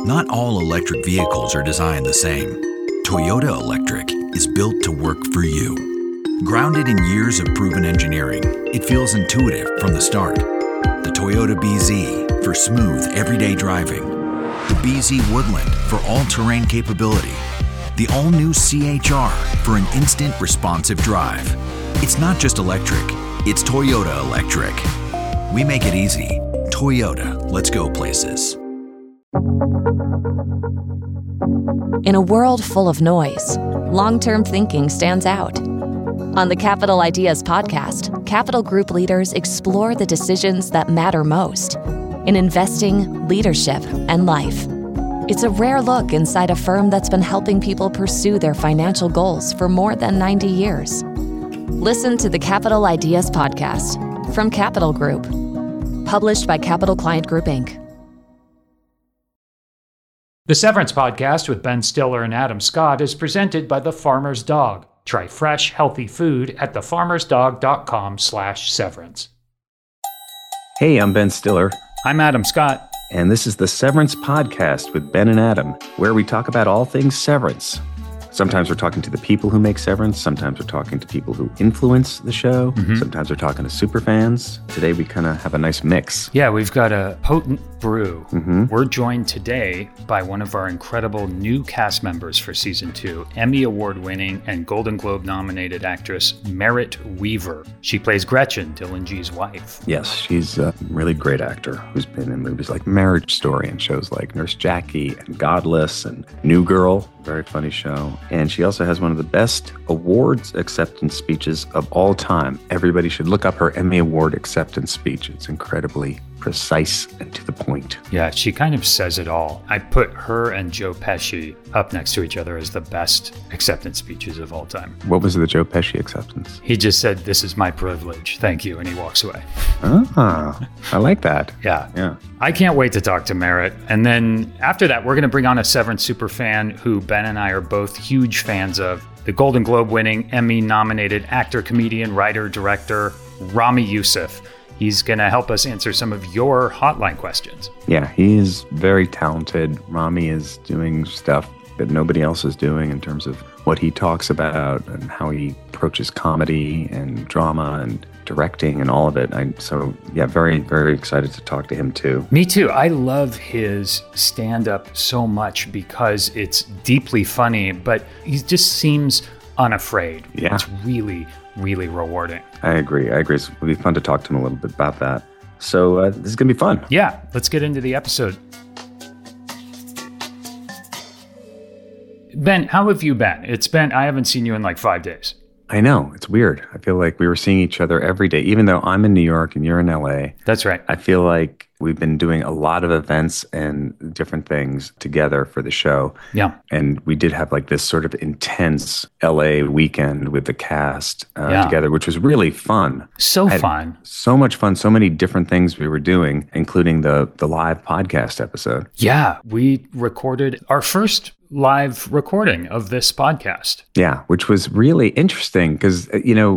Not all electric vehicles are designed the same. Toyota Electric is built to work for you. Grounded in years of proven engineering, it feels intuitive from the start. The Toyota BZ for smooth, everyday driving. The BZ Woodland for all-terrain capability. The all-new CHR for an instant responsive drive. It's not just electric, it's Toyota Electric. We make it easy. Toyota, let's go places. In a world full of noise, long-term thinking stands out. On the Capital Ideas podcast, Capital Group leaders explore the decisions that matter most in investing, leadership, and life. It's a rare look inside a firm that's been helping people pursue their financial goals for more than 90 years. Listen to the Capital Ideas podcast from Capital Group, published by Capital Client Group, Inc. The Severance Podcast with Ben Stiller and Adam Scott is presented by The Farmer's Dog. Try fresh, healthy food at thefarmersdog.com/severance. Hey, I'm Ben Stiller. I'm Adam Scott. And this is the Severance Podcast with Ben and Adam, where we talk about all things severance. Sometimes we're talking to the people who make Severance. Sometimes we're talking to people who influence the show. Mm-hmm. Sometimes we're talking to super fans. Today we kind of have a nice mix. Yeah, we've got a potent brew. Mm-hmm. We're joined today by one of our incredible new cast members for Season 2, Emmy Award-winning and Golden Globe-nominated actress Merritt Wever. She plays Gretchen, Dylan G's wife. Yes, she's a really great actor who's been in movies like Marriage Story and shows like Nurse Jackie and Godless and New Girl. Very funny show. And she also has one of the best awards acceptance speeches of all time. Everybody should look up her Emmy Award acceptance speech. It's incredibly precise and to the point. Yeah, she kind of says it all. I put her and Joe Pesci up next to each other as the best acceptance speeches of all time. What was the Joe Pesci acceptance? He just said, "This is my privilege. Thank you." And he walks away. Ah, I like that. Yeah. I can't wait to talk to Merritt. And then after that, we're going to bring on a Severance superfan who Ben and I are both huge fans of. The Golden Globe winning, Emmy nominated actor, comedian, writer, director, Ramy Youssef. He's going to help us answer some of your hotline questions. Yeah, he is very talented. Ramy is doing stuff that nobody else is doing in terms of what he talks about and how he approaches comedy and drama and directing and all of it. Very, very excited to talk to him too. Me too. I love his stand-up so much because it's deeply funny, but he just seems unafraid. Yeah. It's really, really rewarding. I agree. It'll be fun to talk to him a little bit about that. So this is going to be fun. Yeah, let's get into the episode. Ben, how have you been? I haven't seen you in like 5 days. I know. It's weird. I feel like we were seeing each other every day, even though I'm in New York and you're in LA. That's right. I feel like we've been doing a lot of events and different things together for the show. Yeah. And we did have like this sort of intense LA weekend with the cast together, which was really fun. So fun. So much fun. So many different things we were doing, including the live podcast episode. Yeah. We recorded our first live recording of this podcast. Yeah, which was really interesting because,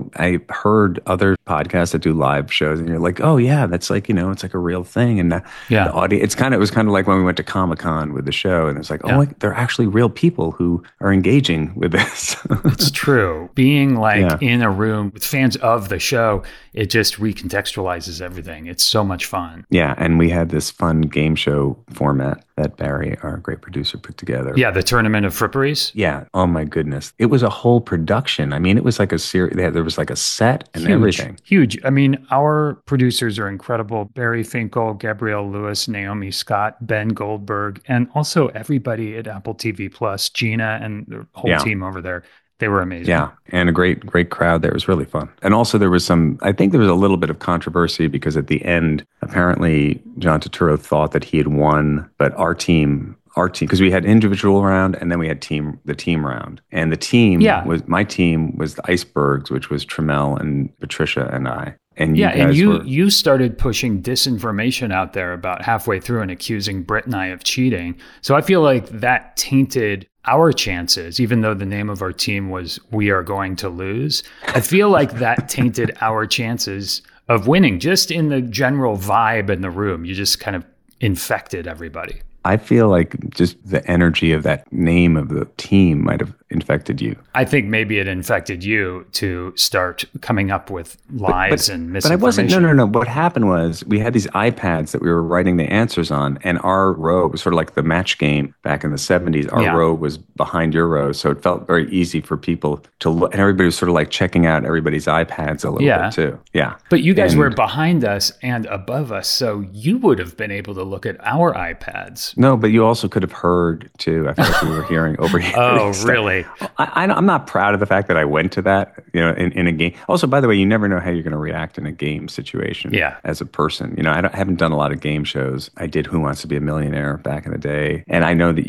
I heard other podcasts that do live shows and you're like, oh yeah, that's like, it's like a real thing. And the audience, it was kind of like when we went to Comic-Con with the show and it's like, they're actually real people who are engaging with this. It's true. Being in a room with fans of the show, it just recontextualizes everything. It's so much fun. Yeah. And we had this fun game show format that Barry, our great producer, put together. Yeah, the Tournament of Fripperies. Yeah. Oh my goodness. It was a whole production. I mean, it was like a series. There was like a set and everything. Huge. I mean, our producers are incredible. Barry Finkel, Gabrielle Lewis, Naomi Scott, Ben Goldberg, and also everybody at Apple TV Plus, Gina and the whole team over there. They were amazing. Yeah, and a great crowd there. It was really fun. And also there was I think there was a little bit of controversy because at the end, apparently John Turturro thought that he had won, but our team, because we had individual round and then we had the team round. And the team my team was the Icebergs, which was Trammell and Patricia and I. And you started pushing disinformation out there about halfway through and accusing Britt and I of cheating. So I feel like that tainted our chances, even though the name of our team was We Are Going to Lose. I feel like that tainted our chances of winning just in the general vibe in the room. You just kind of infected everybody. I feel like just the energy of that name of the team might have infected you. I think maybe it infected you to start coming up with lies and misinformation. But I wasn't. No. What happened was we had these iPads that we were writing the answers on, and our row was sort of like the match game back in the 70s. Our row was behind your row, so it felt very easy for people to look. And everybody was sort of like checking out everybody's iPads a little bit too. Yeah. But you guys were behind us and above us, so you would have been able to look at our iPads. No, but you also could have heard too. I feel like we were hearing over here. Oh, really? I'm not proud of the fact that I went to that, in a game. Also, by the way, you never know how you're going to react in a game situation as a person. I haven't done a lot of game shows. I did Who Wants to Be a Millionaire back in the day. And I know that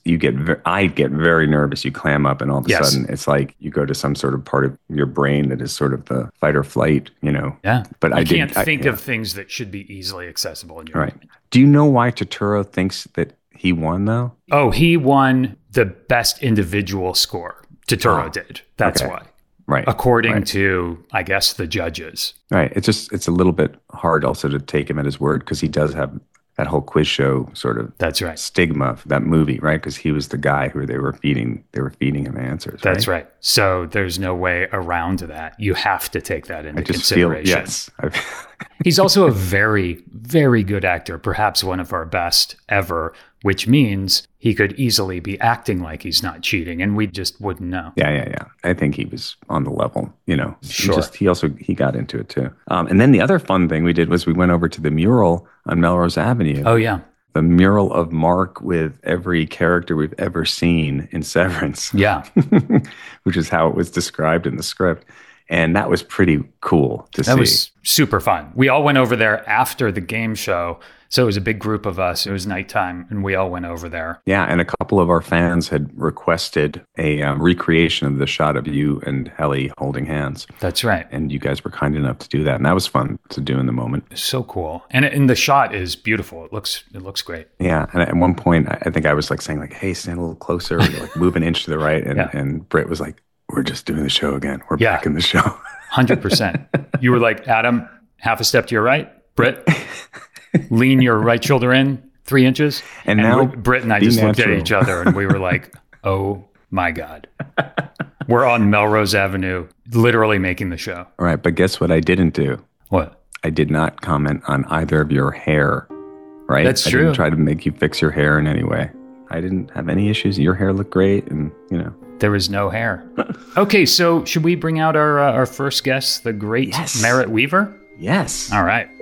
I get very nervous. You clam up and all of a sudden it's like you go to some sort of part of your brain that is sort of the fight or flight, Yeah. But I can't think of things that should be easily accessible in your mind. Do you know why Turturro thinks that he won, though? Oh, he won the best individual score. Turturro did. That's why. Right. According to, I guess, the judges. Right. It's a little bit hard also to take him at his word because he does have that whole quiz show sort of stigma of that movie, right? Because he was the guy who they were feeding him answers. That's right. So there's no way around that. You have to take that into consideration. He's also a very, very good actor, perhaps one of our best ever, which means he could easily be acting like he's not cheating, and we just wouldn't know. Yeah. I think he was on the level, Sure. He got into it too. And then the other fun thing we did was we went over to the mural on Melrose Avenue. Oh, yeah. The mural of Mark with every character we've ever seen in Severance. Yeah. Which is how it was described in the script. And that was pretty cool to see. That was super fun. We all went over there after the game show. So it was a big group of us. It was nighttime, and we all went over there. Yeah, and a couple of our fans had requested a recreation of the shot of you and Helly holding hands. That's right. And you guys were kind enough to do that, and that was fun to do in the moment. So cool. And the shot is beautiful. It looks great. Yeah, and at one point, I think I was like saying like, hey, stand a little closer, like move an inch to the right. And Britt was like, we're just doing the show again. We're back in the show. 100%. You were like, Adam, half a step to your right. Britt, lean your right shoulder in 3 inches. And now Britt and I just looked at each other and we were like, oh my God. We're on Melrose Avenue, literally making the show. All right. But guess what I didn't do? What? I did not comment on either of your hair, right? That's true. I didn't try to make you fix your hair in any way. I didn't have any issues. Your hair looked great and, There was no hair. Okay, so should we bring out our first guest, the great Merritt Wever? Yes. All right.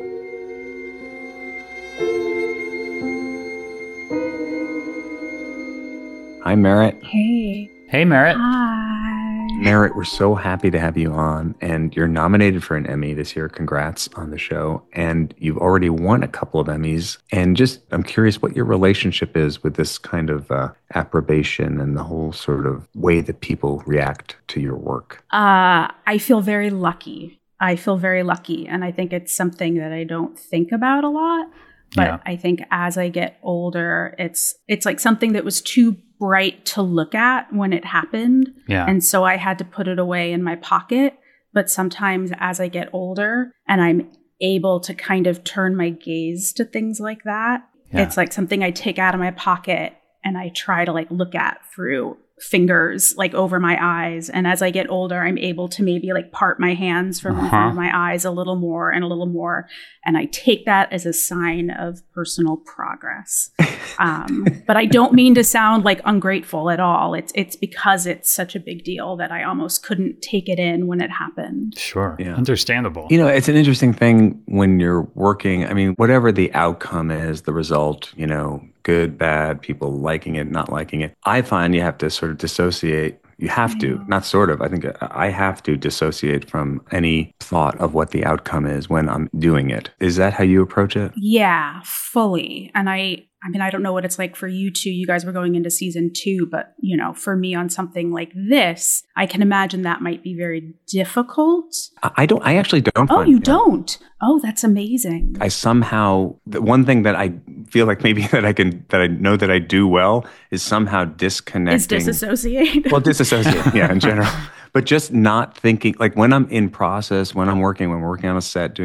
Hi, Merritt. Hey. Hey, Merritt. Hi. Merritt, we're so happy to have you on, and you're nominated for an Emmy this year. Congrats on the show. And you've already won a couple of Emmys. And I'm curious what your relationship is with this kind of approbation and the whole sort of way that people react to your work. I feel very lucky. And I think it's something that I don't think about a lot. But I think as I get older, it's like something that was too bright to look at when it happened. Yeah. And so I had to put it away in my pocket. But sometimes as I get older and I'm able to kind of turn my gaze to things like that, it's like something I take out of my pocket and I try to like look at through fingers like over my eyes. And as I get older, I'm able to maybe like part my hands from in front of my eyes a little more and a little more. And I take that as a sign of personal progress. But I don't mean to sound like ungrateful at all. It's because it's such a big deal that I almost couldn't take it in when it happened. Sure. Yeah. Understandable. It's an interesting thing when you're working. I mean, whatever the outcome is, the result, good, bad, people liking it, not liking it. I find you have to sort of dissociate. You have to, not sort of. I think I have to dissociate from any thought of what the outcome is when I'm doing it. Is that how you approach it? Yeah, fully. And I mean, I don't know what it's like for you two. You guys were going into season 2, but, for me on something like this, I can imagine that might be very difficult. I actually don't. Oh, you don't? Oh, that's amazing. I somehow, the one thing that I feel like maybe that I know that I do well is somehow disconnecting. Is disassociate? Well, disassociate, yeah, in general. But just not thinking, like when I'm in process, when we're working on a set, doing,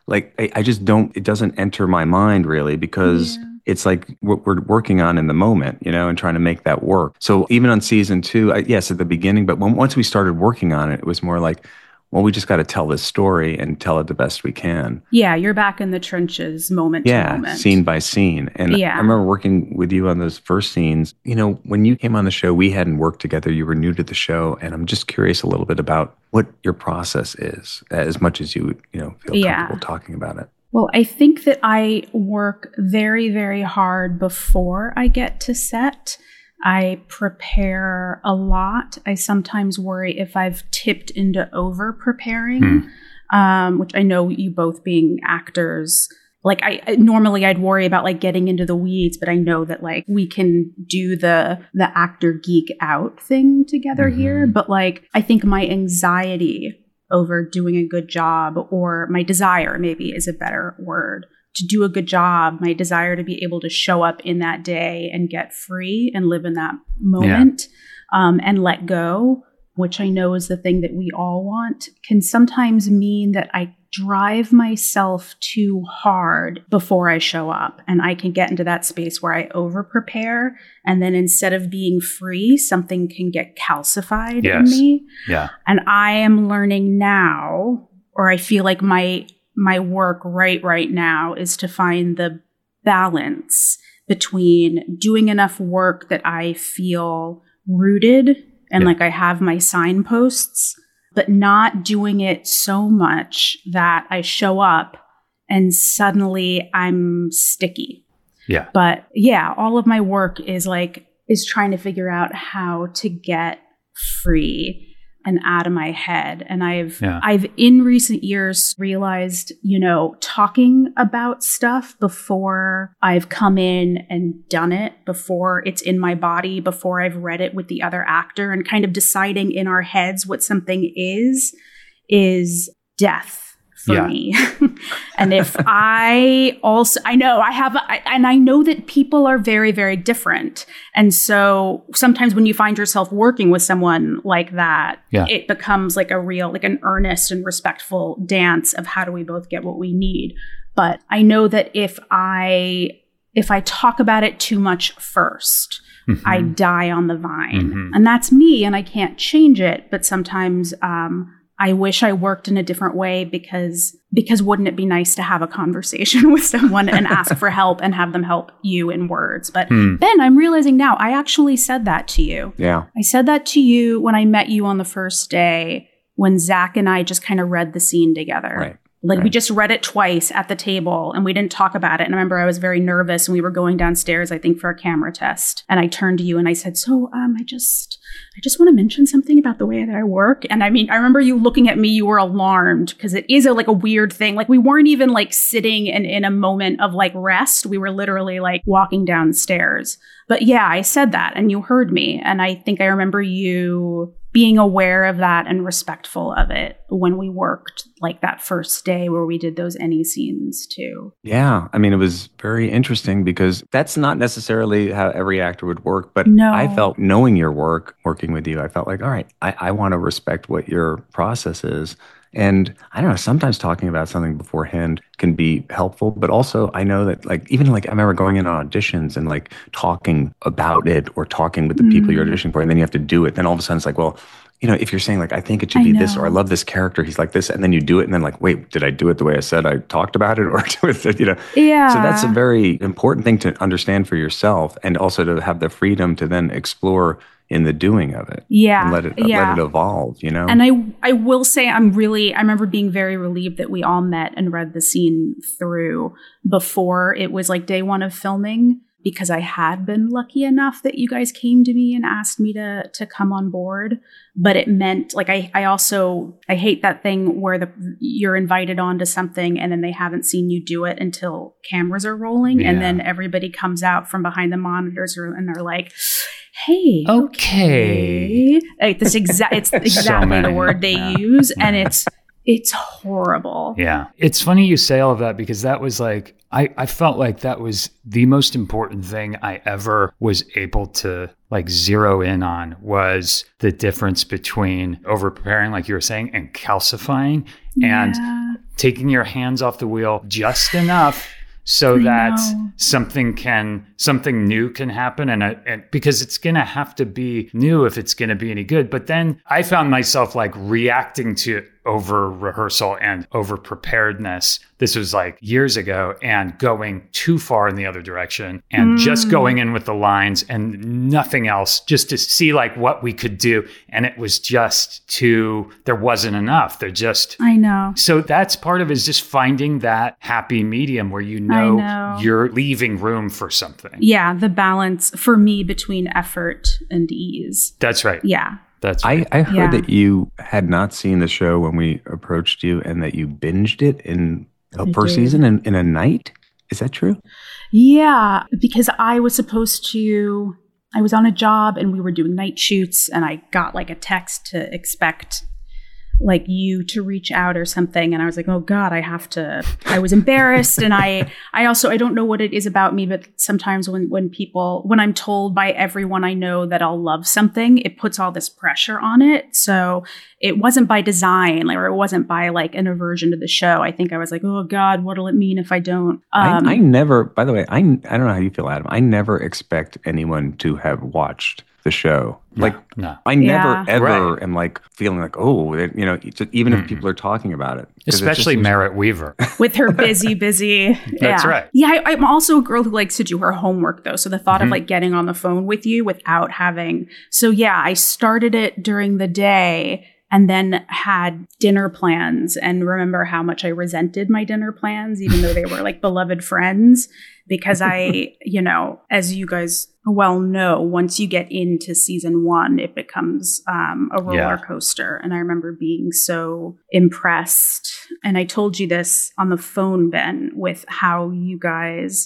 like, I just don't, it doesn't enter my mind really, because it's like what we're working on in the moment, and trying to make that work. So even on season 2, yes, at the beginning, but once we started working on it, it was more like, well, we just got to tell this story and tell it the best we can. Yeah, you're back in the trenches moment to moment. Yeah, scene by scene. And I remember working with you on those first scenes. When you came on the show, we hadn't worked together. You were new to the show. And I'm just curious a little bit about what your process is, as much as you feel comfortable talking about it. Well, I think that I work very, very hard before I get to set. I prepare a lot. I sometimes worry if I've tipped into over preparing, which I know you both being actors, like normally I'd worry about like getting into the weeds, but I know that like we can do the actor geek out thing together here. But like, I think my anxiety over doing a good job, or my desire maybe is a better word, to do a good job, my desire to be able to show up in that day and get free and live in that moment and let go, which I know is the thing that we all want, can sometimes mean that I drive myself too hard before I show up. And I can get into that space where I over prepare. And then instead of being free, something can get calcified in me. Yeah. And I am learning now, or I feel like my work right now is to find the balance between doing enough work that I feel rooted and like I have my signposts, but not doing it so much that I show up and suddenly I'm sticky. Yeah. But yeah, all of my work is trying to figure out how to get free and out of my head. And I've in recent years realized, talking about stuff before I've come in and done it, before it's in my body, before I've read it with the other actor, and kind of deciding in our heads what something is death for me. And if I know that people are very, very different. And so sometimes when you find yourself working with someone like that, it becomes like an earnest and respectful dance of how do we both get what we need. But I know that if I talk about it too much first, I die on the vine. And that's me, and I can't change it. But sometimes, I wish I worked in a different way, because wouldn't it be nice to have a conversation with someone and ask for help and have them help you in words? But Ben, I'm realizing now, I actually said that to you. Yeah. I said that to you when I met you on the first day, when Zach and I just kind of read the scene together. Right. We just read it twice at the table and we didn't talk about it. And I remember I was very nervous and we were going downstairs, I think, for a camera test. And I turned to you and I said, so I just want to mention something about the way that I work. And I mean, I remember you looking at me, you were alarmed, because it is a weird thing. Like, we weren't even sitting in a moment of rest. We were literally walking downstairs. But yeah, I said that and you heard me. And I think I remember you being aware of that and respectful of it when we worked that first day where we did those any scenes too. Yeah. I mean, it was very interesting because that's not necessarily how every actor would work, but I felt, knowing your work, working with you, I felt like, all right, I want to respect what your process is. And I don't know, sometimes talking about something beforehand can be helpful, but also I know that even I remember going in on auditions and talking about it or talking with the people you're auditioning for, and then you have to do it. Then all of a sudden it's well, if you're saying I think it should be this, or I love this character, he's like this, and then you do it, and then wait, did I do it the way I said I talked about it, or do it, Yeah. So that's a very important thing to understand for yourself, and also to have the freedom to then explore in the doing of it. Yeah. And let it evolve, And I will say I remember being very relieved that we all met and read the scene through before it was day one of filming, because I had been lucky enough that you guys came to me and asked me to come on board. But it meant I hate that thing where you're invited onto something and then they haven't seen you do it until cameras are rolling. Yeah. And then everybody comes out from behind the monitors and they're like, hey, okay. It's exactly the word they use. And it's horrible. Yeah. It's funny you say all of that, because that was I felt like that was the most important thing I ever was able to zero in on, was the difference between over preparing, like you were saying, and calcifying. And taking your hands off the wheel just enough so that something new can happen, and because it's going to have to be new if it's going to be any good. But then I found myself like reacting to over rehearsal and over preparedness. This was like years ago, and going too far in the other direction and just going in with the lines and nothing else, just to see like what we could do. And it was just there wasn't enough. I know. So that's part of it, is just finding that happy medium where you know you're leaving room for something. Yeah, the balance for me between effort and ease. That's right. Yeah. That's right. I heard that you had not seen the show when we approached you, and that you binged it in the first season in a night. Is that true? Yeah, because I was on a job and we were doing night shoots, and I got like a text to expect like you to reach out or something. And I was like, oh God, I was embarrassed. And I don't know what it is about me, but sometimes when I'm told by everyone I know that I'll love something, it puts all this pressure on it. So it wasn't by design, or it wasn't by like an aversion to the show. I think I was like, oh God, what'll it mean if I don't? I never, by the way, I don't know how you feel, Adam. I never expect anyone to have watched the show. No. I never ever am like feeling like, oh, even if people are talking about it. Especially Merritt Weaver. With her busy. That's right. Yeah, I'm also a girl who likes to do her homework though. So the thought of like getting on the phone with you without having. So yeah, I started it during the day and then had dinner plans, and remember how much I resented my dinner plans, even though they were like beloved friends, because I, as you guys well know, once you get into season 1, it becomes a roller coaster. And I remember being so impressed. And I told you this on the phone, Ben, with how you guys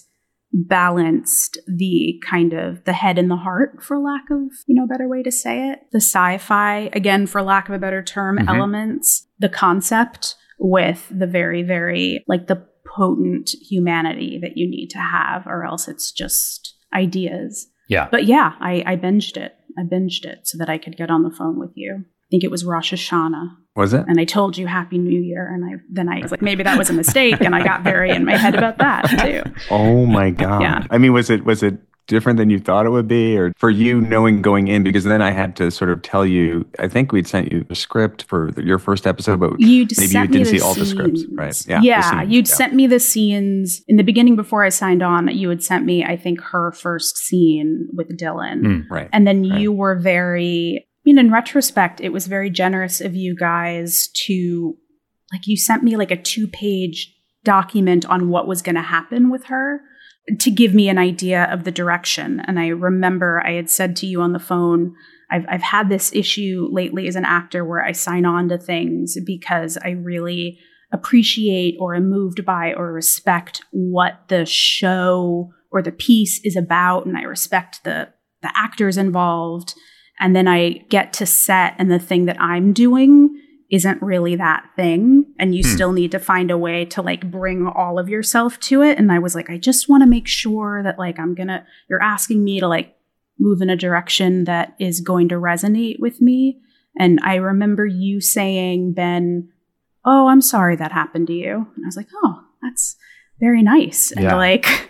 balanced the kind of the head and the heart, for lack of a better way to say it, the sci-fi, again, for lack of a better term, elements, the concept, with the very, very like the potent humanity that you need to have, or else it's just ideas. Yeah. But yeah, I binged it. I binged it so that I could get on the phone with you. I think it was Rosh Hashanah. Was it? And I told you Happy New Year. And then I was like, maybe that was a mistake. And I got very in my head about that too. Oh my God. Yeah. I mean, was it different than you thought it would be? Or for you knowing going in, because then I had to sort of tell you, I think we'd sent you a script for your first episode, but maybe you didn't see all the scripts, right? Yeah. You'd sent me the scenes in the beginning before I signed on. You had sent me, I think, her first scene with Dylan. Right. And then you were very, in retrospect, it was very generous of you guys to, like, you sent me like a 2-page document on what was going to happen with her, to give me an idea of the direction. And I remember I had said to you on the phone, I've had this issue lately as an actor where I sign on to things because I really appreciate or am moved by or respect what the show or the piece is about. And I respect the actors involved. And then I get to set, and the thing that I'm doing isn't really that thing. And you still need to find a way to like bring all of yourself to it. And I was like, I just want to make sure that like you're asking me to like move in a direction that is going to resonate with me. And I remember you saying, Ben, oh, I'm sorry that happened to you. And I was like, oh, that's very nice. And like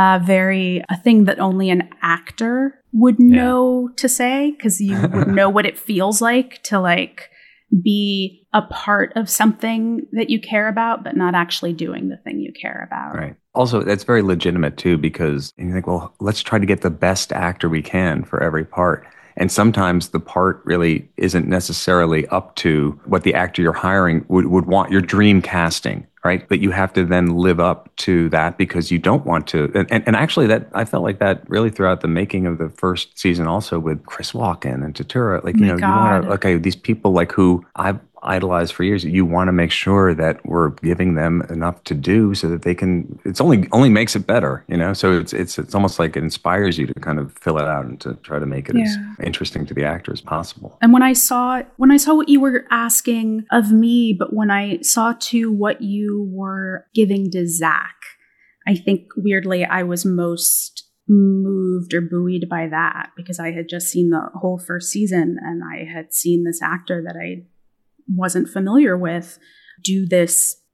a thing that only an actor would know to say, because you would know what it feels like to like be a part of something that you care about, but not actually doing the thing you care about. Right. Also, that's very legitimate too, because you think, well, let's try to get the best actor we can for every part. And sometimes the part really isn't necessarily up to what the actor you're hiring would want, your dream casting, right? But you have to then live up to that because you don't want to. And actually, that I felt like that really throughout the making of the first season, also with Chris Walken and Tatura. Like, you want to, okay, these people like who I've idolized for years, you want to make sure that we're giving them enough to do so that they can, it's only makes it better, so it's almost like it inspires you to kind of fill it out and to try to make it as interesting to the actor as possible. And when I saw what you were asking of me, but when I saw too what you were giving to Zach, I think weirdly I was most moved or buoyed by that, because I had just seen the whole first season and I had seen this actor that I wasn't familiar with do this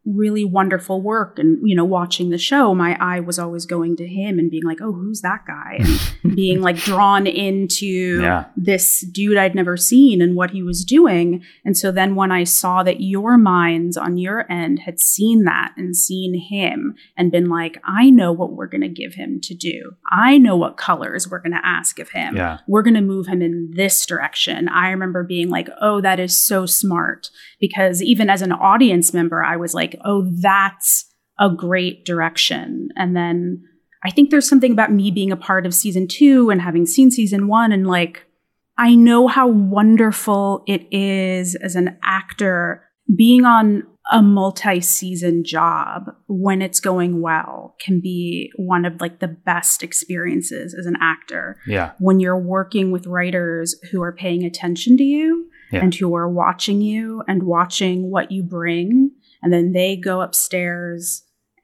really wonderful work. And, watching the show, my eye was always going to him and being like, oh, who's that guy? And being like drawn into this dude I'd never seen and what he was doing. And so then when I saw that your minds on your end had seen that and seen him and been like, I know what we're going to give him to do. I know what colors we're going to ask of him. Yeah. We're going to move him in this direction. I remember being like, oh, that is so smart. Because even as an audience member, I was like, oh, that's a great direction. And then I think there's something about me being a part of season 2 and having seen season 1 and like, I know how wonderful it is as an actor being on a multi-season job when it's going well can be one of like the best experiences as an actor. Yeah. When you're working with writers who are paying attention to you and who are watching you and watching what you bring, and then they go upstairs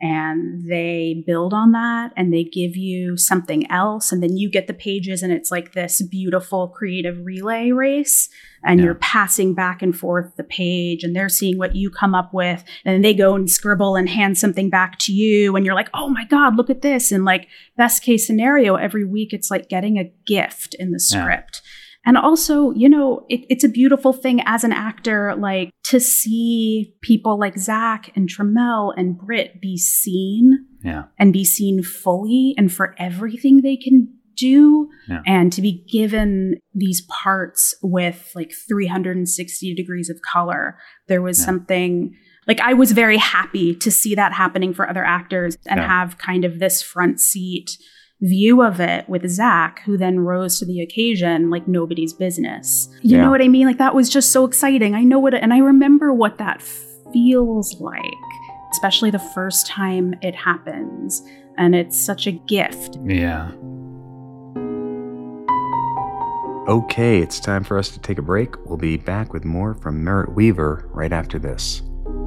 and they build on that and they give you something else, and then you get the pages and it's like this beautiful creative relay race, and you're passing back and forth the page and they're seeing what you come up with, and then they go and scribble and hand something back to you and you're like, oh my God, look at this. And like best case scenario, every week it's like getting a gift in the script. And also, it's a beautiful thing as an actor, like to see people like Zach and Tramell and Britt be seen and be seen fully and for everything they can do, and to be given these parts with like 360 degrees of color. There was something like I was very happy to see that happening for other actors and have kind of this front seat view of it with Zach, who then rose to the occasion like nobody's business. You know what I mean? Like that was just so exciting. I know what, and I remember what that feels like, especially the first time it happens. And it's such a gift. Yeah. Okay, it's time for us to take a break. We'll be back with more from Merritt Wever right after this.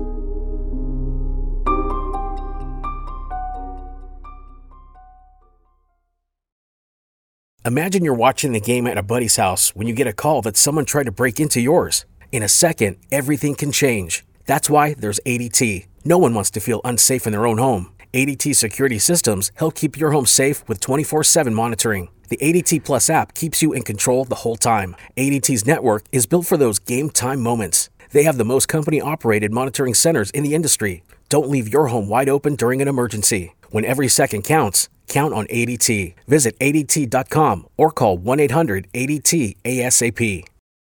Imagine you're watching the game at a buddy's house when you get a call that someone tried to break into yours. In a second, everything can change. That's why there's ADT. No one wants to feel unsafe in their own home. ADT security systems help keep your home safe with 24/7 monitoring. The ADT Plus app keeps you in control the whole time. ADT's network is built for those game time moments. They have the most company-operated monitoring centers in the industry. Don't leave your home wide open during an emergency. When every second counts, count on ADT. Visit ADT.com or call 1-800-ADT-ASAP.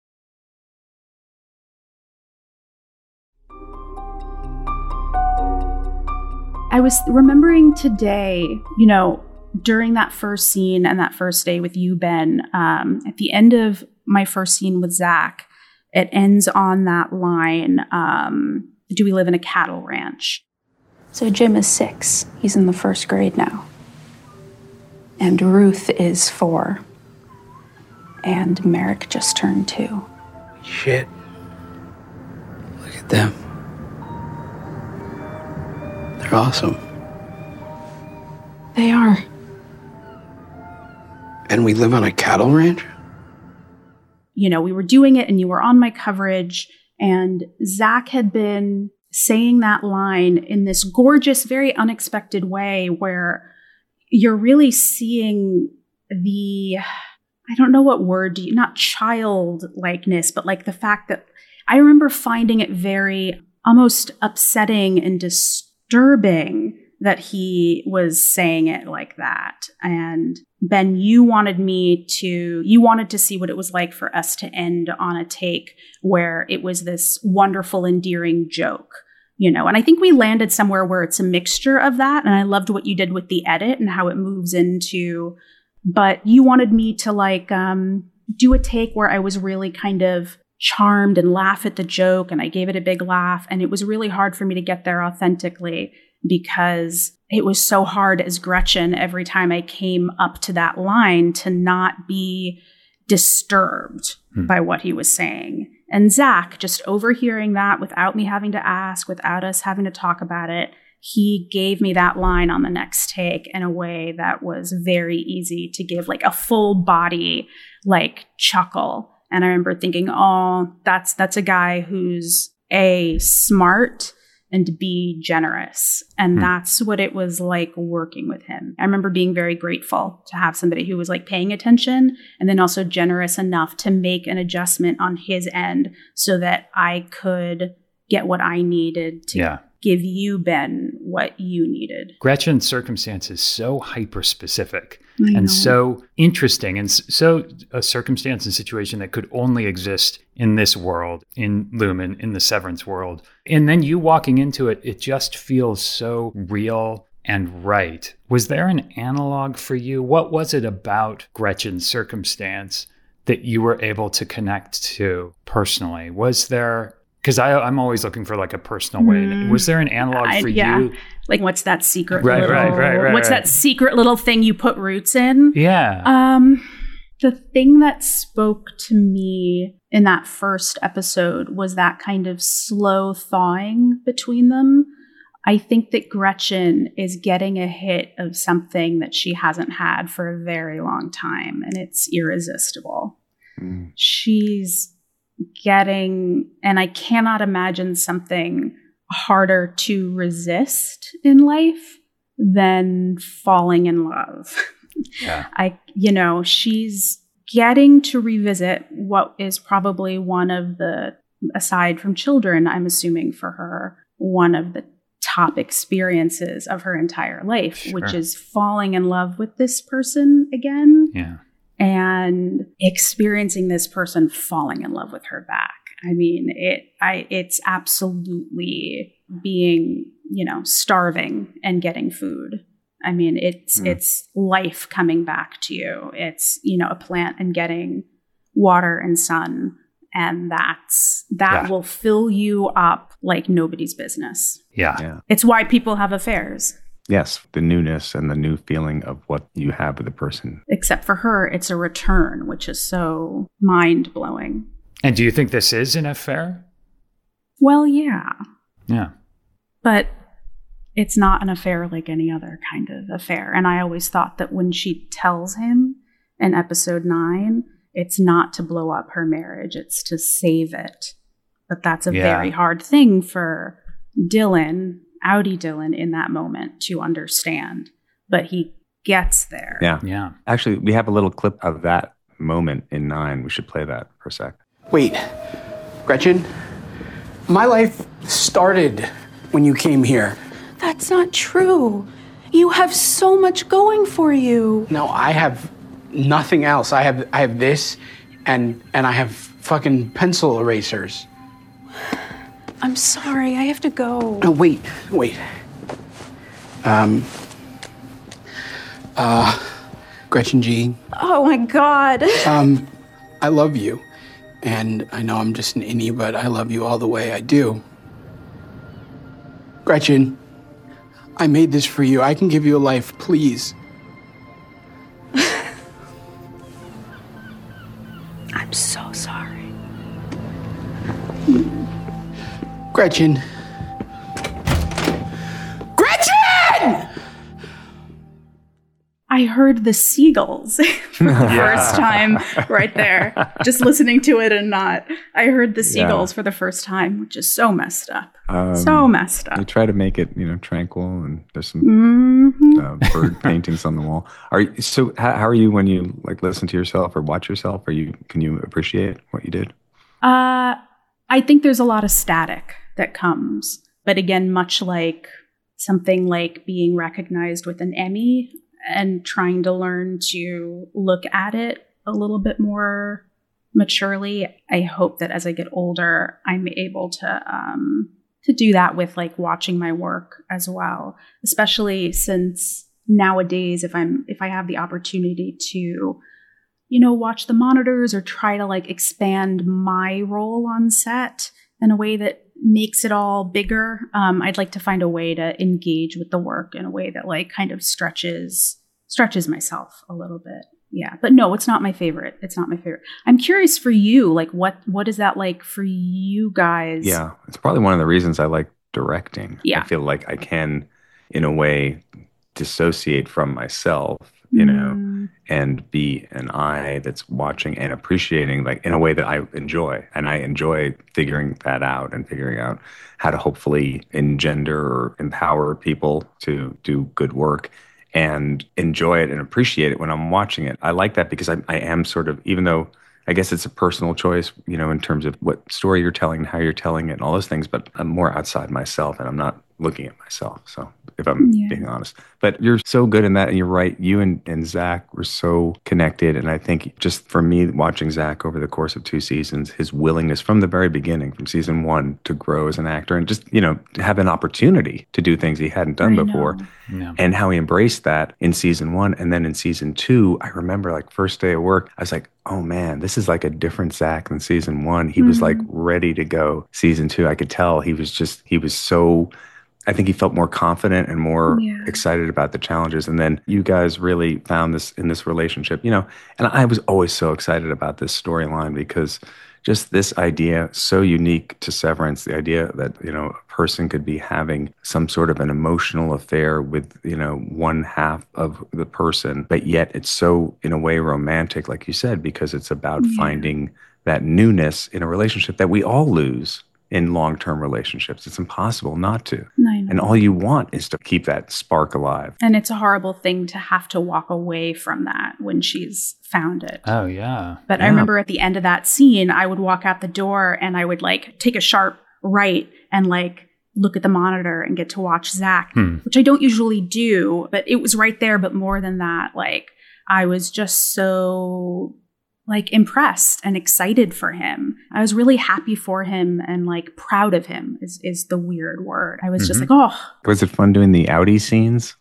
I was remembering today, during that first scene and that first day with you, Ben, at the end of my first scene with Zach, it ends on that line, do we live in a cattle ranch? So Jim is 6. He's in the first grade now. And Ruth is 4. And Merrick just turned 2. Shit. Look at them. They're awesome. They are. And we live on a cattle ranch? We were doing it and you were on my coverage, and Zach had been saying that line in this gorgeous, very unexpected way where you're really seeing the, I don't know what word, not childlikeness, but like the fact that I remember finding it very almost upsetting and disturbing that he was saying it like that. And Ben, you wanted to see what it was like for us to end on a take where it was this wonderful, endearing joke, and I think we landed somewhere where it's a mixture of that. And I loved what you did with the edit and how it moves into, but you wanted me to do a take where I was really kind of charmed and laugh at the joke. And I gave it a big laugh. And it was really hard for me to get there authentically, because it was so hard as Gretchen every time I came up to that line to not be disturbed by what he was saying. And Zach, just overhearing that without me having to ask, without us having to talk about it, he gave me that line on the next take in a way that was very easy to give like a full body chuckle. And I remember thinking, oh, that's a guy who's smart and to be generous. And that's what it was like working with him. I remember being very grateful to have somebody who was like paying attention and then also generous enough to make an adjustment on his end so that I could get what I needed to give you, Ben, what you needed. Gretchen's circumstance is so hyper specific and so interesting, and so a circumstance and situation that could only exist in this world, in Lumen, in the Severance world. And then you walking into it, it just feels so real and right. Was there an analog for you? What was it about Gretchen's circumstance that you were able to connect to personally? Was there... Because I'm always looking for like a personal way. Was there an analog for you? Like, what's that secret Right. What's that secret little thing you put roots in? Yeah. The thing that spoke to me in that first episode was that kind of slow thawing between them. I think that Gretchen is getting a hit of something that she hasn't had for a very long time, and it's irresistible. She's getting, and I cannot imagine something harder to resist in life than falling in love. She's getting to revisit what is probably one of the, aside from children, I'm assuming for her, one of the top experiences of her entire life, which is falling in love with this person again. Yeah. And experiencing this person falling in love with her back. I mean, it's absolutely being, starving and getting food. I mean, it's life coming back to you. It's, a plant and getting water and sun. And that will fill you up like nobody's business. Yeah. It's why people have affairs. Yes, the newness and the new feeling of what you have with the person. Except for her, it's a return, which is so mind-blowing. And do you think this is an affair? Well, yeah. Yeah. But it's not an affair like any other kind of affair. And I always thought that when she tells him in episode 9, it's not to blow up her marriage, it's to save it. But that's a very hard thing for Dylan, Audi Dylan, in that moment to understand. But he gets there. Yeah. Actually, we have a little clip of that moment in 9. We should play that for a sec. Wait, Gretchen, my life started when you came here. That's not true. You have so much going for you. No, I have nothing else. I have this, and I have fucking pencil erasers. I'm sorry, I have to go. No, wait. Gretchen G. Oh my God. I love you. And I know I'm just an innie, but I love you all the way I do. Gretchen, I made this for you. I can give you a life, please. I'm so sorry. Gretchen! I heard the seagulls for the first time right there. Just listening to it and not. I heard the seagulls for the first time, which is so messed up. So messed up. They try to make it, tranquil, and there's some bird paintings on the wall. How are you when you listen to yourself or watch yourself? Can you appreciate what you did? I think there's a lot of static that comes, but again, much like something like being recognized with an Emmy and trying to learn to look at it a little bit more maturely. I hope that as I get older, I'm able to do that with watching my work as well, especially since nowadays, if I have the opportunity to, watch the monitors or try to expand my role on set in a way that makes it all bigger. I'd like to find a way to engage with the work in a way that kind of stretches myself a little bit. Yeah. But no, it's not my favorite. I'm curious for you, what is that like for you guys? Yeah. It's probably one of the reasons I like directing. Yeah. I feel like I can, in a way, dissociate from myself you know, and be an eye that's watching and appreciating, like in a way that I enjoy. And I enjoy figuring that out and figuring out how to hopefully engender or empower people to do good work and enjoy it and appreciate it when I'm watching it. I like that because I am sort of, even though I guess it's a personal choice, you know, in terms of what story you're telling and how you're telling it and all those things, but I'm more outside myself and I'm not looking at myself. So if I'm being honest, but you're so good in that. And you're right. You and Zach were so connected. And I think just for me, watching Zach over the course of 2 seasons, his willingness from the very beginning, from season 1 to grow as an actor and just, you know, have an opportunity to do things he hadn't done before. Yeah. And how he embraced that in season 1. And then in season 2, I remember like first day of work, I was like, oh man, this is like a different Zach than season 1. He was like ready to go. Season 2, I could tell he was so, I think he felt more confident and more excited about the challenges. And then you guys really found this in this relationship, you know, and I was always so excited about this storyline because just this idea, so unique to Severance, the idea that, you know, a person could be having some sort of an emotional affair with, you know, one half of the person, but yet it's so, in a way, romantic, like you said, because it's about finding that newness in a relationship that we all lose in long-term relationships. It's impossible not to. And all you want is to keep that spark alive. And it's a horrible thing to have to walk away from that when she's found it. Oh, yeah. But I remember at the end of that scene, I would walk out the door and I would like take a sharp right and like look at the monitor and get to watch Zach, which I don't usually do, but it was right there. But more than that, like I was just so like impressed and excited for him. I was really happy for him and like proud of him is the weird word. I was just like, oh. Was it fun doing the outie scenes?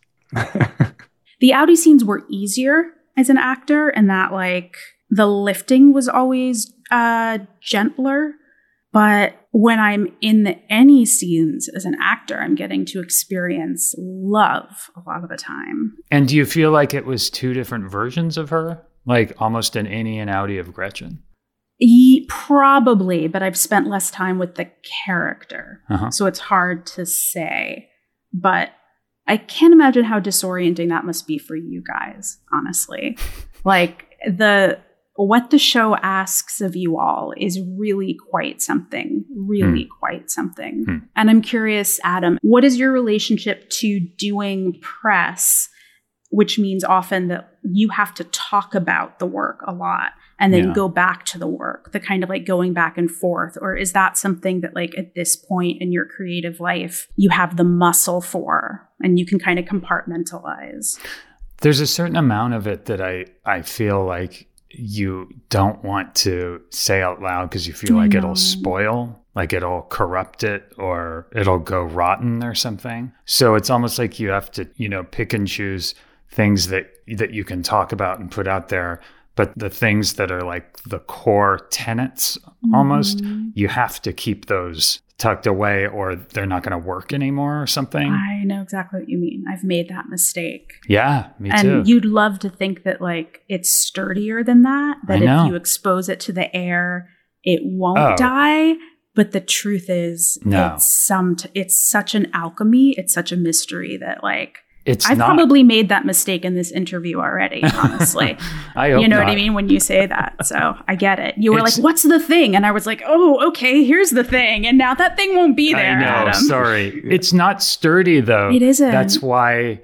The outie scenes were easier as an actor and that like the lifting was always gentler. But when I'm in any scenes as an actor, I'm getting to experience love a lot of the time. And do you feel like it was 2 different versions of her? Like almost an innie and outie of Gretchen? Probably, but I've spent less time with the character. So it's hard to say. But I can't imagine how disorienting that must be for you guys, honestly. Like what the show asks of you all is really quite something, quite something. And I'm curious, Adam, what is your relationship to doing press, which means often that you have to talk about the work a lot and then go back to the work, the kind of like going back and forth? Or is that something that like at this point in your creative life, you have the muscle for and you can kind of compartmentalize? There's a certain amount of it that I feel like you don't want to say out loud because you feel like it'll spoil, like it'll corrupt it or it'll go rotten or something. So it's almost like you have to, you know, pick and choose things that you can talk about and put out there. But the things that are like the core tenets almost, you have to keep those tucked away or they're not going to work anymore or something. I know exactly what you mean. I've made that mistake. Yeah, me too. And you'd love to think that like it's sturdier than that if you expose it to the air, it won't die. But the truth is, it's such an alchemy. It's such a mystery that like, I've probably made that mistake in this interview already, honestly. I hope you know not. what I mean when you say that. So I get it. You were like, what's the thing? And I was like, oh, okay, here's the thing. And now that thing won't be there, I know, Adam. Sorry. It's not sturdy, though. It isn't. That's why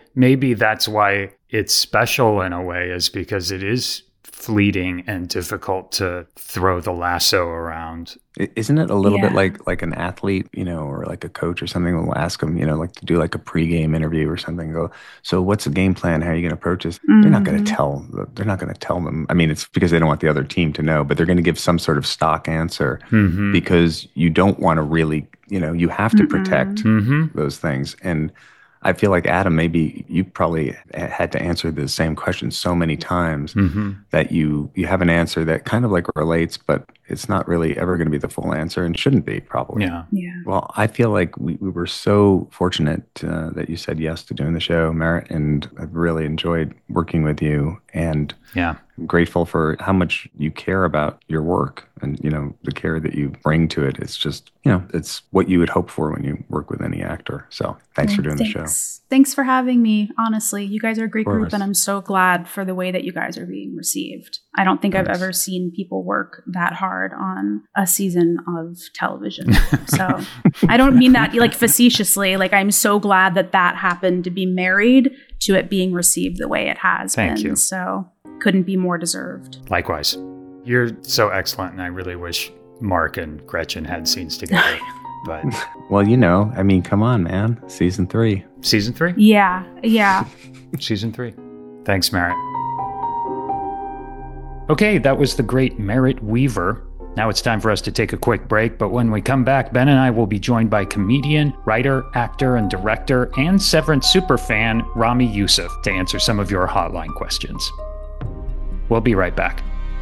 it's special in a way, is because it is fleeting and difficult to throw the lasso around. Isn't it a little bit like an athlete, you know, or like a coach or something will ask them, you know, like to do like a pregame interview or something, go, so what's the game plan? How are you going to approach this? They're not going to tell them. I mean, it's because they don't want the other team to know, but they're going to give some sort of stock answer because you don't want to really, you know, you have to protect those things. And I feel like, Adam, maybe you probably had to answer the same question so many times that you have an answer that kind of like relates, but it's not really ever going to be the full answer and shouldn't be, probably. Yeah. Well, I feel like we were so fortunate that you said yes to doing the show, Merritt, and I've really enjoyed working with you. And grateful for how much you care about your work and, the care that you bring to it. It's just, it's what you would hope for when you work with any actor. So thanks for doing the show. Thanks for having me. Honestly, you guys are a great group, and I'm so glad for the way that you guys are being received. I don't think I've ever seen people work that hard on a season of television. So I don't mean that like facetiously. Like, I'm so glad that happened to be married to it being received the way it has been. Thank you. So couldn't be more deserved. Likewise. You're so excellent, and I really wish Mark and Gretchen had scenes together. But well, come on, man. Season 3. Season 3? Yeah. Season 3. Thanks, Merritt. Okay, that was the great Merritt Wever. Now it's time for us to take a quick break, but when we come back, Ben and I will be joined by comedian, writer, actor, and director, and Severance superfan Ramy Youssef to answer some of your hotline questions. We'll be right back.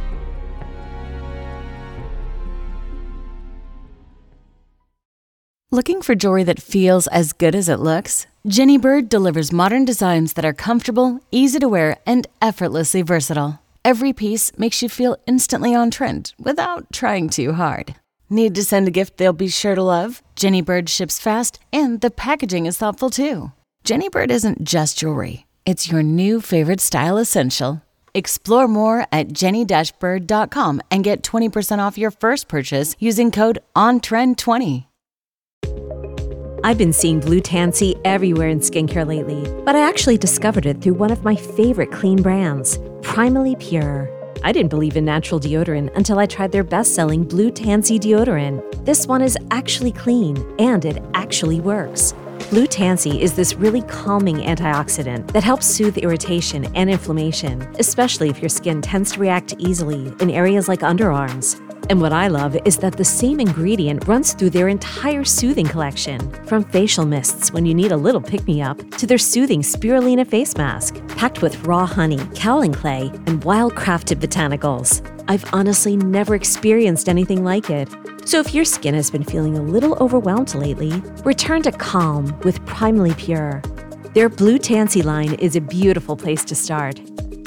Looking for jewelry that feels as good as it looks? Jenny Bird delivers modern designs that are comfortable, easy to wear, and effortlessly versatile. Every piece makes you feel instantly on trend without trying too hard. Need to send a gift they'll be sure to love? Jenny Bird ships fast, and the packaging is thoughtful too. Jenny Bird isn't just jewelry. It's your new favorite style essential. Explore more at jenny-bird.com and get 20% off your first purchase using code ONTREND20. I've been seeing blue tansy everywhere in skincare lately, but I actually discovered it through one of my favorite clean brands, Primally Pure. I didn't believe in natural deodorant until I tried their best-selling Blue Tansy deodorant. This one is actually clean, and it actually works. Blue Tansy is this really calming antioxidant that helps soothe irritation and inflammation, especially if your skin tends to react easily in areas like underarms. And what I love is that the same ingredient runs through their entire soothing collection, from facial mists when you need a little pick-me-up to their soothing spirulina face mask, packed with raw honey, kaolin clay, and wild-crafted botanicals. I've honestly never experienced anything like it. So if your skin has been feeling a little overwhelmed lately, return to calm with Primally Pure. Their Blue Tansy line is a beautiful place to start.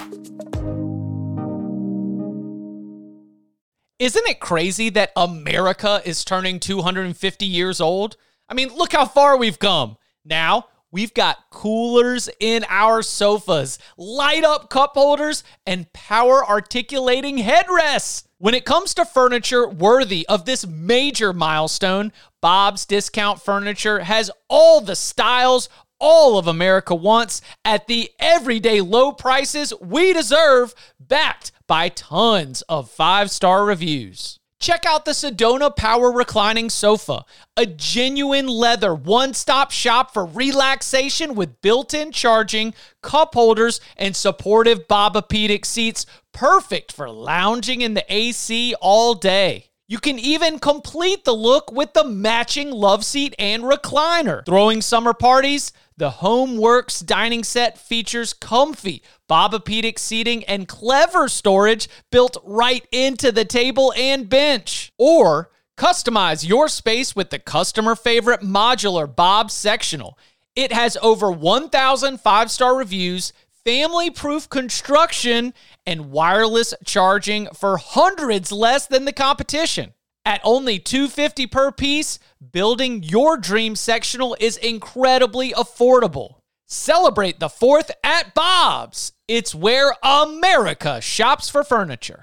Isn't it crazy that America is turning 250 years old? I mean, look how far we've come. Now, we've got coolers in our sofas, light-up cup holders, and power-articulating headrests. When it comes to furniture worthy of this major milestone, Bob's Discount Furniture has all the styles all of America wants at the everyday low prices we deserve, backed by tons of 5-star reviews. Check out the Sedona Power Reclining Sofa, a genuine leather one-stop shop for relaxation with built-in charging, cup holders, and supportive Bobapedic seats, perfect for lounging in the AC all day. You can even complete the look with the matching love seat and recliner. Throwing summer parties? The HomeWorks dining set features comfy Bobapedic seating and clever storage built right into the table and bench. Or customize your space with the customer favorite modular Bob's Sectional. It has over 1,000 5-star reviews, family-proof construction, and wireless charging for hundreds less than the competition. At only $250 per piece, building your dream sectional is incredibly affordable. Celebrate the 4th at Bob's. It's where America shops for furniture.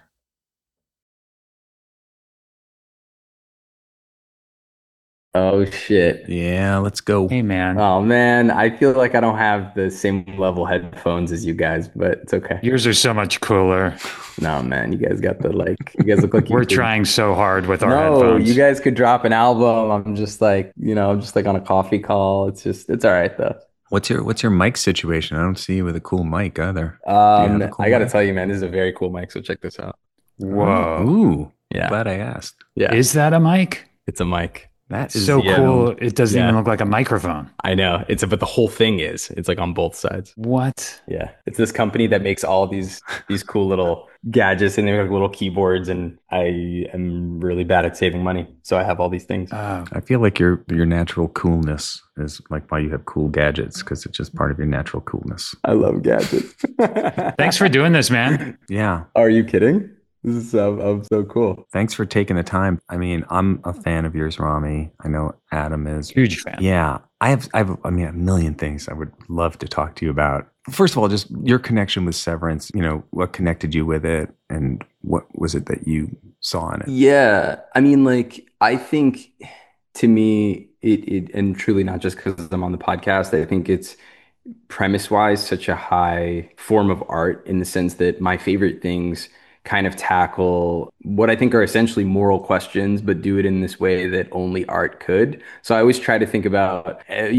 Oh, shit. Yeah, let's go. Hey, man. Oh, man. I feel like I don't have the same level headphones as you guys, but it's okay. Yours are so much cooler. No, man. You guys got you guys look like We're trying so hard with our headphones. You guys could drop an album. I'm just like, I'm just like on a coffee call. It's all right, though. What's your mic situation? I don't see you with a cool mic either. I got to tell you, man, this is a very cool mic. So check this out. Whoa. Ooh. Yeah. Glad I asked. Yeah. Is that a mic? It's a mic. That is so cool. It doesn't even look like a microphone. I know. But the whole thing it's like on both sides. What? Yeah. It's this company that makes all these cool little gadgets and they're like little keyboards, and I am really bad at saving money. So I have all these things. I feel like your natural coolness is like why you have cool gadgets, because it's just part of your natural coolness. I love gadgets. Thanks for doing this, man. Yeah. Are you kidding? This is so cool. Thanks for taking the time. I mean, I'm a fan of yours, Rami. I know Adam is. Huge fan. Yeah. I have a million things I would love to talk to you about. First of all, just your connection with Severance, what connected you with it and what was it that you saw in it? Yeah. I mean, like, I think to me, it and truly not just because I'm on the podcast, I think it's premise-wise such a high form of art in the sense that my favorite things kind of tackle what I think are essentially moral questions, but do it in this way that only art could. So I always try to think about,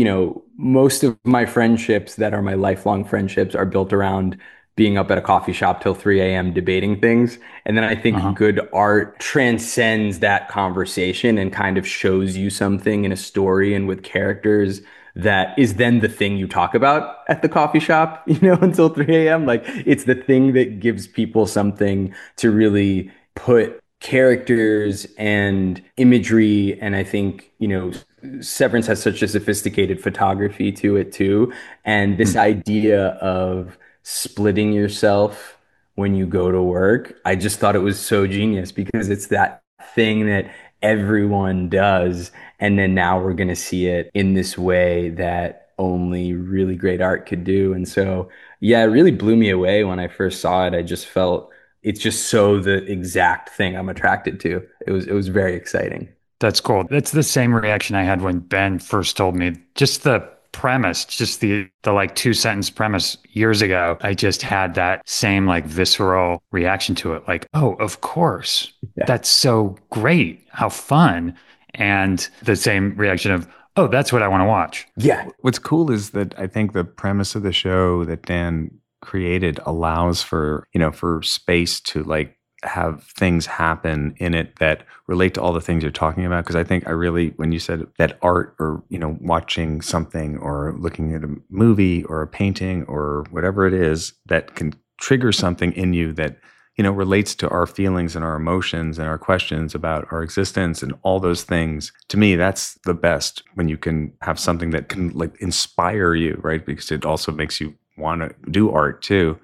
most of my friendships that are my lifelong friendships are built around being up at a coffee shop till 3 a.m. debating things. And then I think good art transcends that conversation and kind of shows you something in a story and with characters that is then the thing you talk about at the coffee shop, until 3 a.m. Like, it's the thing that gives people something to really put characters and imagery. And I think, Severance has such a sophisticated photography to it too. And this idea of splitting yourself when you go to work, I just thought it was so genius because it's that thing that everyone does. And then now we're going to see it in this way that only really great art could do. And so, yeah, it really blew me away when I first saw it. I just felt it's just so the exact thing I'm attracted to. It was very exciting. That's cool. That's the same reaction I had when Ben first told me. Just the premise, just the like 2-sentence premise years ago, I just had that same like visceral reaction to it. Like, oh, of course. Yeah. That's so great. How fun. And the same reaction of, oh, that's what I want to watch. Yeah. What's cool is that I think the premise of the show that Dan created allows for, for space to like have things happen in it that relate to all the things you're talking about. Because I think when you said that art or, watching something or looking at a movie or a painting or whatever it is that can trigger something in you that, relates to our feelings and our emotions and our questions about our existence and all those things. To me, that's the best when you can have something that can like inspire you, right? Because it also makes you want to do art too.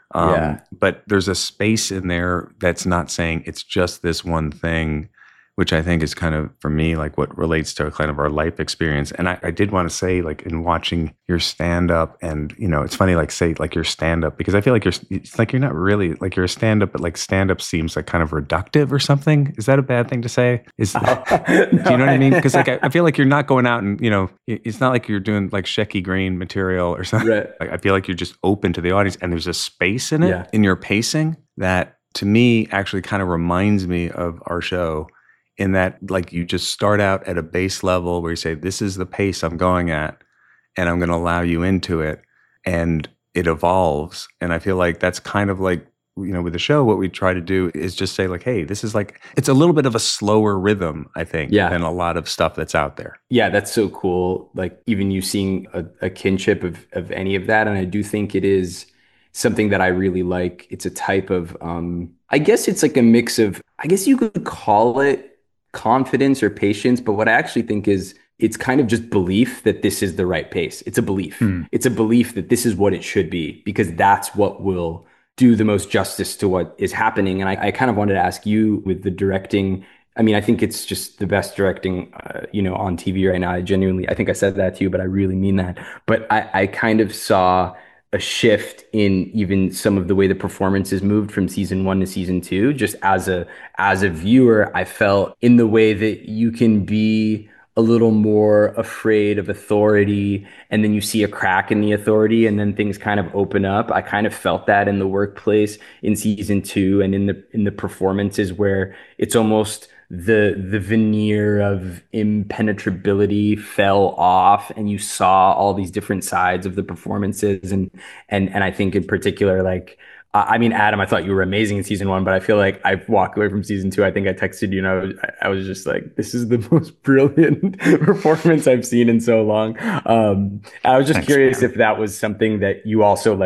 But there's a space in there that's not saying it's just this one thing, which I think is kind of, for me, like what relates to kind of our life experience. And I did want to say, like, in watching your stand-up, and, it's funny, like, say, like, your stand-up, because I feel like you're not really, like, you're a stand-up, but, like, stand-up seems, like, kind of reductive or something. Is that a bad thing to say? Do you know what I mean? Because, like, I feel like you're not going out and, it's not like you're doing, like, Shecky Green material or something. Right. Like, I feel like you're just open to the audience, and there's a space in it, in your pacing, that, to me, actually kind of reminds me of our show, in that, like, you just start out at a base level where you say, this is the pace I'm going at, and I'm going to allow you into it, and it evolves. And I feel like that's kind of like, with the show, what we try to do is just say, like, hey, this is like, it's a little bit of a slower rhythm, I think, than a lot of stuff that's out there. Yeah, that's so cool. Like, even you seeing a kinship of any of that. And I do think it is something that I really like. It's a type of, I guess it's like a mix of, I guess you could call it confidence or patience, but what I actually think is it's kind of just belief that this is the right pace. It's a belief. It's a belief that this is what it should be, because that's what will do the most justice to what is happening. And I kind of wanted to ask you with the directing. I mean, I think it's just the best directing, on TV right now. I think I said that to you, but I really mean that. But I kind of saw a shift in even some of the way the performances moved from season 1 to season 2. Just as a viewer, I felt in the way that you can be a little more afraid of authority, and then you see a crack in the authority, and then things kind of open up. I kind of felt that in the workplace in season 2, and in the performances where it's almost the veneer of impenetrability fell off, and you saw all these different sides of the performances. And I think in particular, like, I mean, Adam, I thought you were amazing in season 1, but I feel like I've walked away from season 2. I think I texted you, and I was just like, this is the most brilliant performance I've seen in so long. I was just curious if that was something that you also like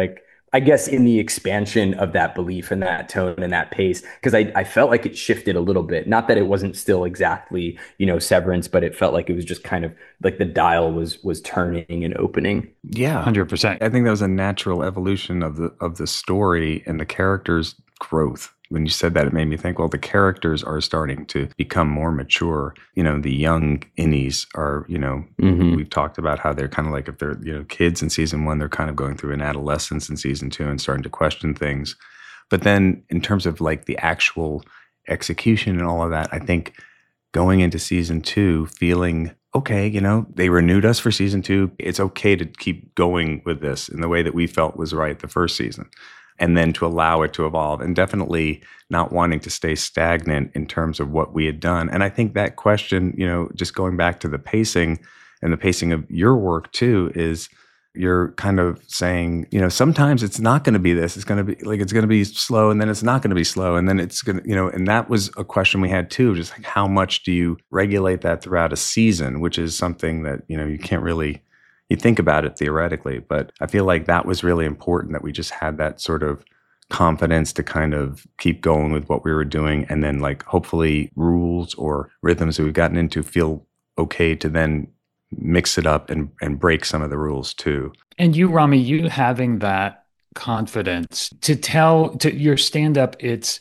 I guess in the expansion of that belief and that tone and that pace, because I felt like it shifted a little bit. Not that it wasn't still exactly, Severance, but it felt like it was just kind of like the dial was turning and opening. Yeah, 100%. I think that was a natural evolution of the story and the characters' growth. When you said that, it made me think, well, the characters are starting to become more mature. The young innies are, we've talked about how they're kind of like, if they're, kids in season 1, they're kind of going through an adolescence in season 2 and starting to question things. But then in terms of like the actual execution and all of that, I think going into season 2, feeling, okay, they renewed us for season 2. It's okay to keep going with this in the way that we felt was right the first season. And then to allow it to evolve, and definitely not wanting to stay stagnant in terms of what we had done. And I think that question, just going back to the pacing and the pacing of your work too, is you're kind of saying, sometimes it's not going to be this. It's going to be slow, and then it's not going to be slow. And then it's going to, and that was a question we had too, just like how much do you regulate that throughout a season, which is something that, you can't really, you think about it theoretically, but I feel like that was really important, that we just had that sort of confidence to kind of keep going with what we were doing. And then like hopefully rules or rhythms that we've gotten into feel okay to then mix it up and break some of the rules too. And you, Rami, you having that confidence to tell to your stand-up, it's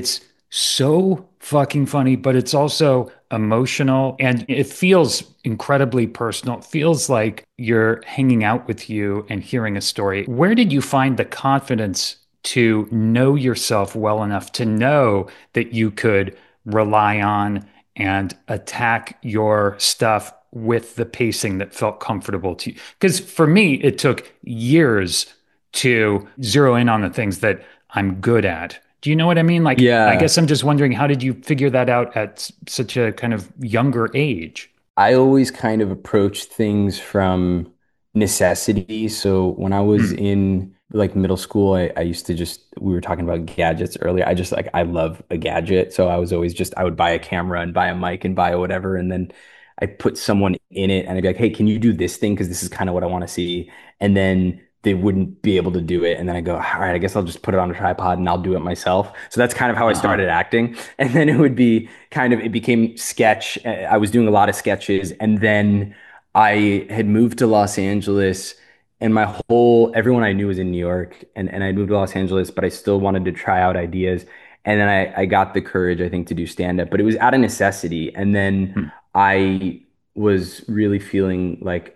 so fucking funny, but it's also emotional, and it feels incredibly personal. It feels like you're hanging out with you and hearing a story. Where did you find the confidence to know yourself well enough to know that you could rely on and attack your stuff with the pacing that felt comfortable to you? Because for me, it took years to zero in on the things that I'm good at. Do you know what I mean? Like, yeah. I guess I'm just wondering, how did you figure that out at such a kind of younger age? I always kind of approach things from necessity. So when I was in like middle school, I used to we were talking about gadgets earlier. I love a gadget. So I was always I would buy a camera and buy a mic and buy whatever. And then I put someone in it and I'd be like, hey, can you do this thing? Because this is kind of what I want to see. And then they wouldn't be able to do it. And then I go, all right, I guess I'll just put it on a tripod and I'll do it myself. So that's kind of how I started acting. And then it became sketch. I was doing a lot of sketches. And then I had moved to Los Angeles, and everyone I knew was in New York, and I moved to Los Angeles, but I still wanted to try out ideas. And then I got the courage, I think, to do stand-up, but it was out of necessity. And then I was really feeling like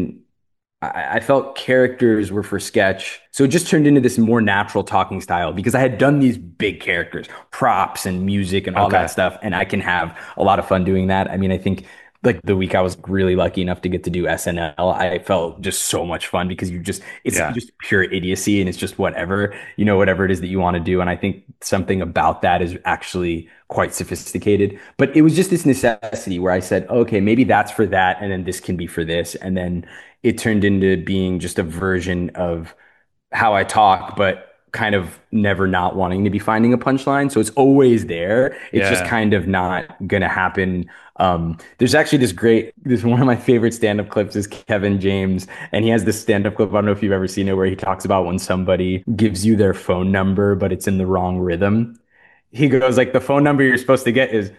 I felt characters were for sketch. So it just turned into this more natural talking style because I had done these big characters, props and music and all that stuff. And I can have a lot of fun doing that. I mean, I think like the week I was really lucky enough to get to do SNL, I felt just so much fun because it's just pure idiocy, and it's just whatever it is that you want to do. And I think something about that is actually quite sophisticated, but it was just this necessity where I said, okay, maybe that's for that. And then this can be for this. And then it turned into being just a version of how I talk, but kind of never not wanting to be finding a punchline. So it's always there. It's just kind of not going to happen. There's actually this one of my favorite stand-up clips is Kevin James. And he has this stand-up clip, I don't know if you've ever seen it, where he talks about when somebody gives you their phone number, but it's in the wrong rhythm. He goes like, the phone number you're supposed to get is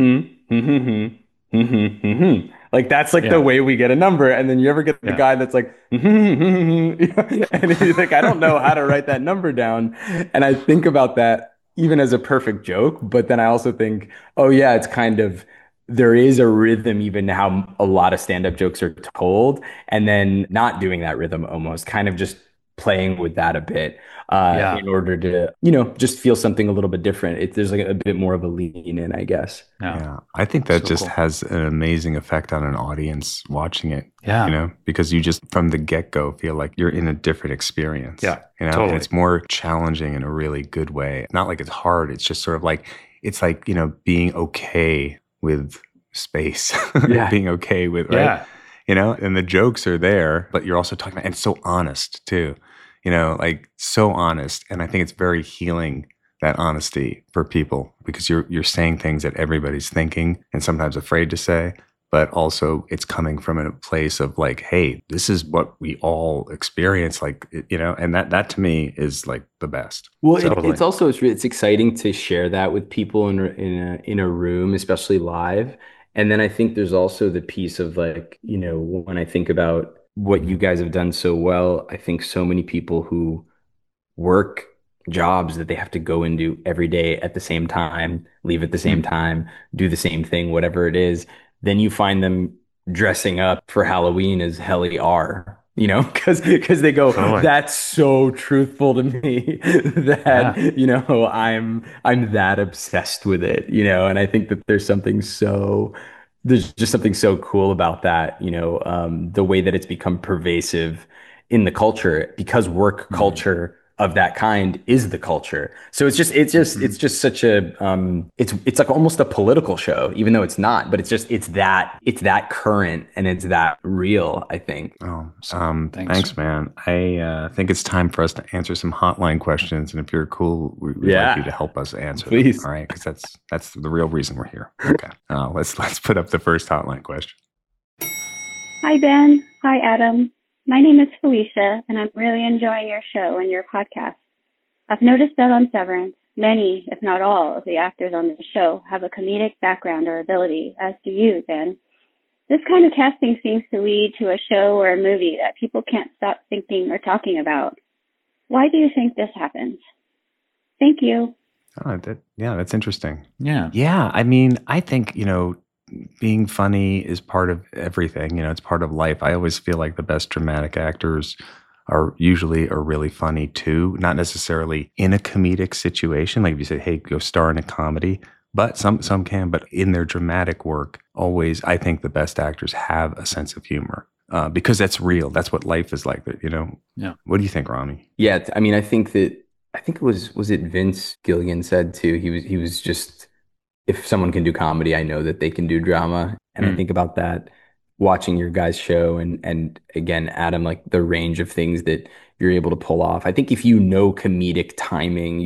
like that's like the way we get a number. And then you ever get the guy that's like and he's like, I don't know how to write that number down. And I think about that even as a perfect joke, but then I also think, oh yeah, it's kind of, there is a rhythm even how a lot of stand-up jokes are told, and then not doing that rhythm, almost kind of just playing with that a bit in order to, just feel something a little bit different. There's like a bit more of a lean in, I guess. Yeah. I think that just has an amazing effect on an audience watching it. Yeah. Because you just from the get-go feel like you're in a different experience. Yeah. Totally. And it's more challenging in a really good way. Not like it's hard. It's just sort of like, it's like, being okay with space. Being okay with, right? And the jokes are there, but you're also talking about, and it's so honest too, like so honest. And I think it's very healing, that honesty for people, because you're saying things that everybody's thinking and sometimes afraid to say, but also it's coming from a place of like, hey, this is what we all experience, like, you know, and that to me is like the best. Well, Totally. it's also it's exciting to share that with people in a room, especially live. And then I think there's also the piece of like, you know, when I think about what you guys have done so well, I think so many people who work jobs that they have to go into every day at the same time, leave at the same time, do the same thing, whatever it is, then you find them dressing up for Halloween as Helly R, you know, because they go, that's so truthful to me that, you know, I'm that obsessed with it, you know, and I think that there's just something so cool about that, you know, the way that it's become pervasive in the culture because work culture of that kind is the culture. So it's just such a it's like almost a political show, even though it's not, but it's that current and it's that real, I think. Thanks, man. I think it's time for us to answer some hotline questions, and if you're cool, we'd like you to help us answer Please. them, all right? Because that's the real reason we're here. Okay, let's put up the first hotline question. Hi, Ben. Hi, Adam. My name is Felicia, and I'm really enjoying your show and your podcast. I've noticed that on Severance, many, if not all, of the actors on the show have a comedic background or ability, as do you, Ben. This kind of casting seems to lead to a show or a movie that people can't stop thinking or talking about. Why do you think this happens? Thank you. That's interesting. Yeah. I mean, I think, you know, being funny is part of everything. You know, it's part of life. I always feel like the best dramatic actors are really funny too, not necessarily in a comedic situation. Like if you say, hey, go star in a comedy, but some can, but in their dramatic work, always, I think the best actors have a sense of humor. Because that's real. That's what life is like, you know? Yeah. What do you think, Rami? Yeah. I mean, I think it was it Vince Gilligan said too, he was just, if someone can do comedy, I know that they can do drama. And I think about that watching your guys' show and again, Adam, like the range of things that you're able to pull off. I think if you know comedic timing,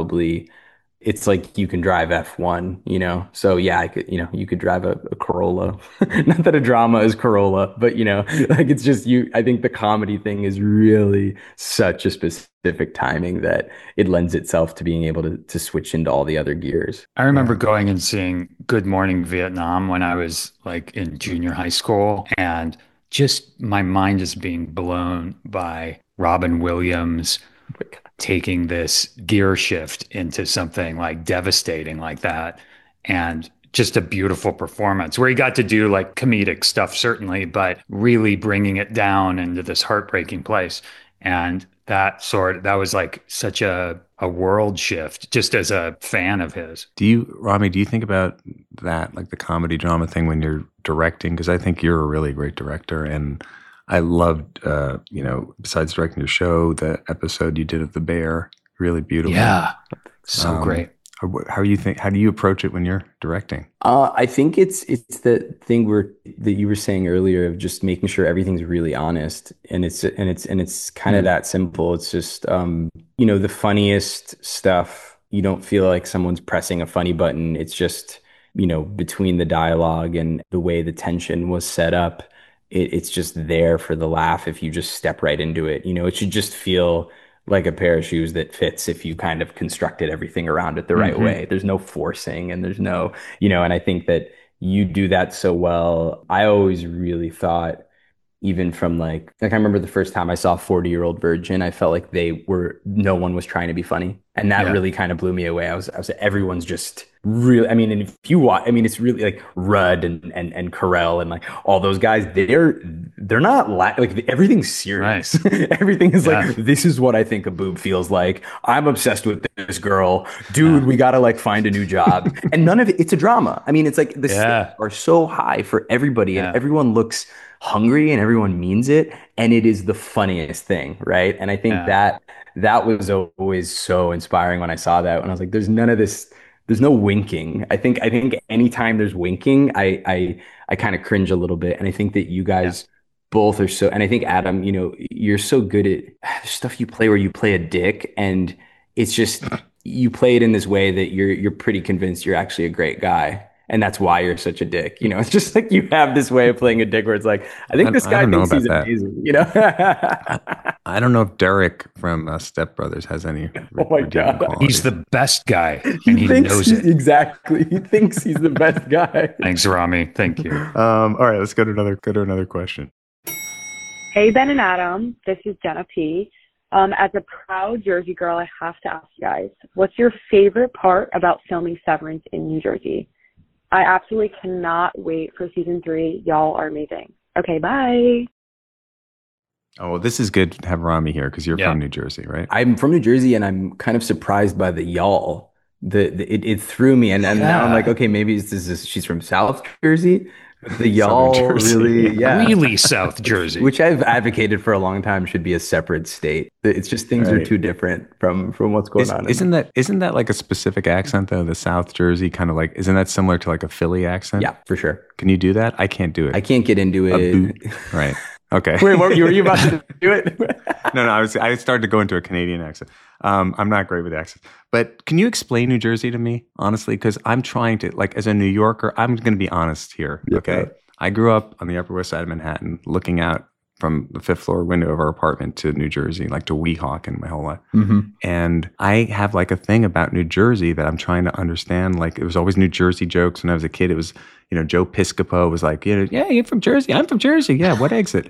it's like you can drive F1, you know? So yeah, you could drive a Corolla. Not that a drama is Corolla, but you know, like it's just I think the comedy thing is really such a specific timing that it lends itself to being able to switch into all the other gears. I remember going and seeing Good Morning Vietnam when I was like in junior high school, and just my mind is being blown by Robin Williams taking this gear shift into something like devastating like that. And just a beautiful performance where he got to do like comedic stuff, certainly, but really bringing it down into this heartbreaking place. And that was like such a world shift just as a fan of his. Rami, do you think about that, like the comedy drama thing when you're directing? Because I think you're a really great director, and I loved, you know, besides directing your show, the episode you did of The Bear, really beautiful. Yeah, so great. How do you approach it when you're directing? I think it's the thing that you were saying earlier of just making sure everything's really honest, and it's kind of that simple. It's just you know, the funniest stuff, you don't feel like someone's pressing a funny button. It's just, you know, between the dialogue and the way the tension was set up, it's just there for the laugh if you just step right into it. You know, it should just feel like a pair of shoes that fits if you kind of constructed everything around it the right way. There's no forcing and there's no, you know, and I think that you do that so well. I always really thought, even from like I remember the first time I saw 40-Year-Old Virgin, I felt like no one was trying to be funny. And that really kind of blew me away. I was everyone's just really, I mean, and if you watch, I mean, it's really like Rudd and Carell and like all those guys, they're not like everything's serious. Right. Everything is like, this is what I think a boob feels like. I'm obsessed with this girl. Dude, we got to like find a new job. And none of it's a drama. I mean, it's like the stakes are so high for everybody and everyone looks hungry and everyone means it. And it is the funniest thing. Right. And I think that was always so inspiring when I saw that, when I was like, there's none of this. There's no winking. I think anytime there's winking, I kind of cringe a little bit. And I think that you guys both are so, and I think Adam, you know, you're so good at stuff you play where you play a dick, and it's just, you play it in this way that you're pretty convinced you're actually a great guy. And that's why you're such a dick. You know, it's just like you have this way of playing a dick where it's like, I think this guy thinks he's amazing, you know? I don't know if Derek from Step Brothers has any. Oh my God. Qualities. He's the best guy, and he knows it. Exactly. He thinks he's the best guy. Thanks, Rami. Thank you. All right, let's go to another question. Hey, Ben and Adam. This is Jenna P. As a proud Jersey girl, I have to ask you guys, what's your favorite part about filming Severance in New Jersey? I absolutely cannot wait for season 3. Y'all are amazing. Okay, bye. Oh, well, this is good to have Rami here because you're from New Jersey, right? I'm from New Jersey, and I'm kind of surprised by the y'all. It threw me, and now I'm like, okay, maybe she's from South Jersey. The y'all really South Jersey, which I've advocated for a long time, should be a separate state. It's just things are too different from what's going on. Isn't that like a specific accent though? The South Jersey kind of like, isn't that similar to like a Philly accent? Yeah, for sure. Can you do that? I can't do it. I can't get into it. Right. Okay. Wait, were you about to do it? No, I started to go into a Canadian accent. I'm not great with accents. But can you explain New Jersey to me, honestly? Because I'm trying to, like, as a New Yorker, I'm going to be honest here, okay? I grew up on the Upper West Side of Manhattan, looking out from the 5th floor window of our apartment to New Jersey, like to Weehawken my whole life. Mm-hmm. And I have like a thing about New Jersey that I'm trying to understand. Like, it was always New Jersey jokes when I was a kid. It was, Joe Piscopo was like, yeah, you're from Jersey. I'm from Jersey. Yeah, what exit?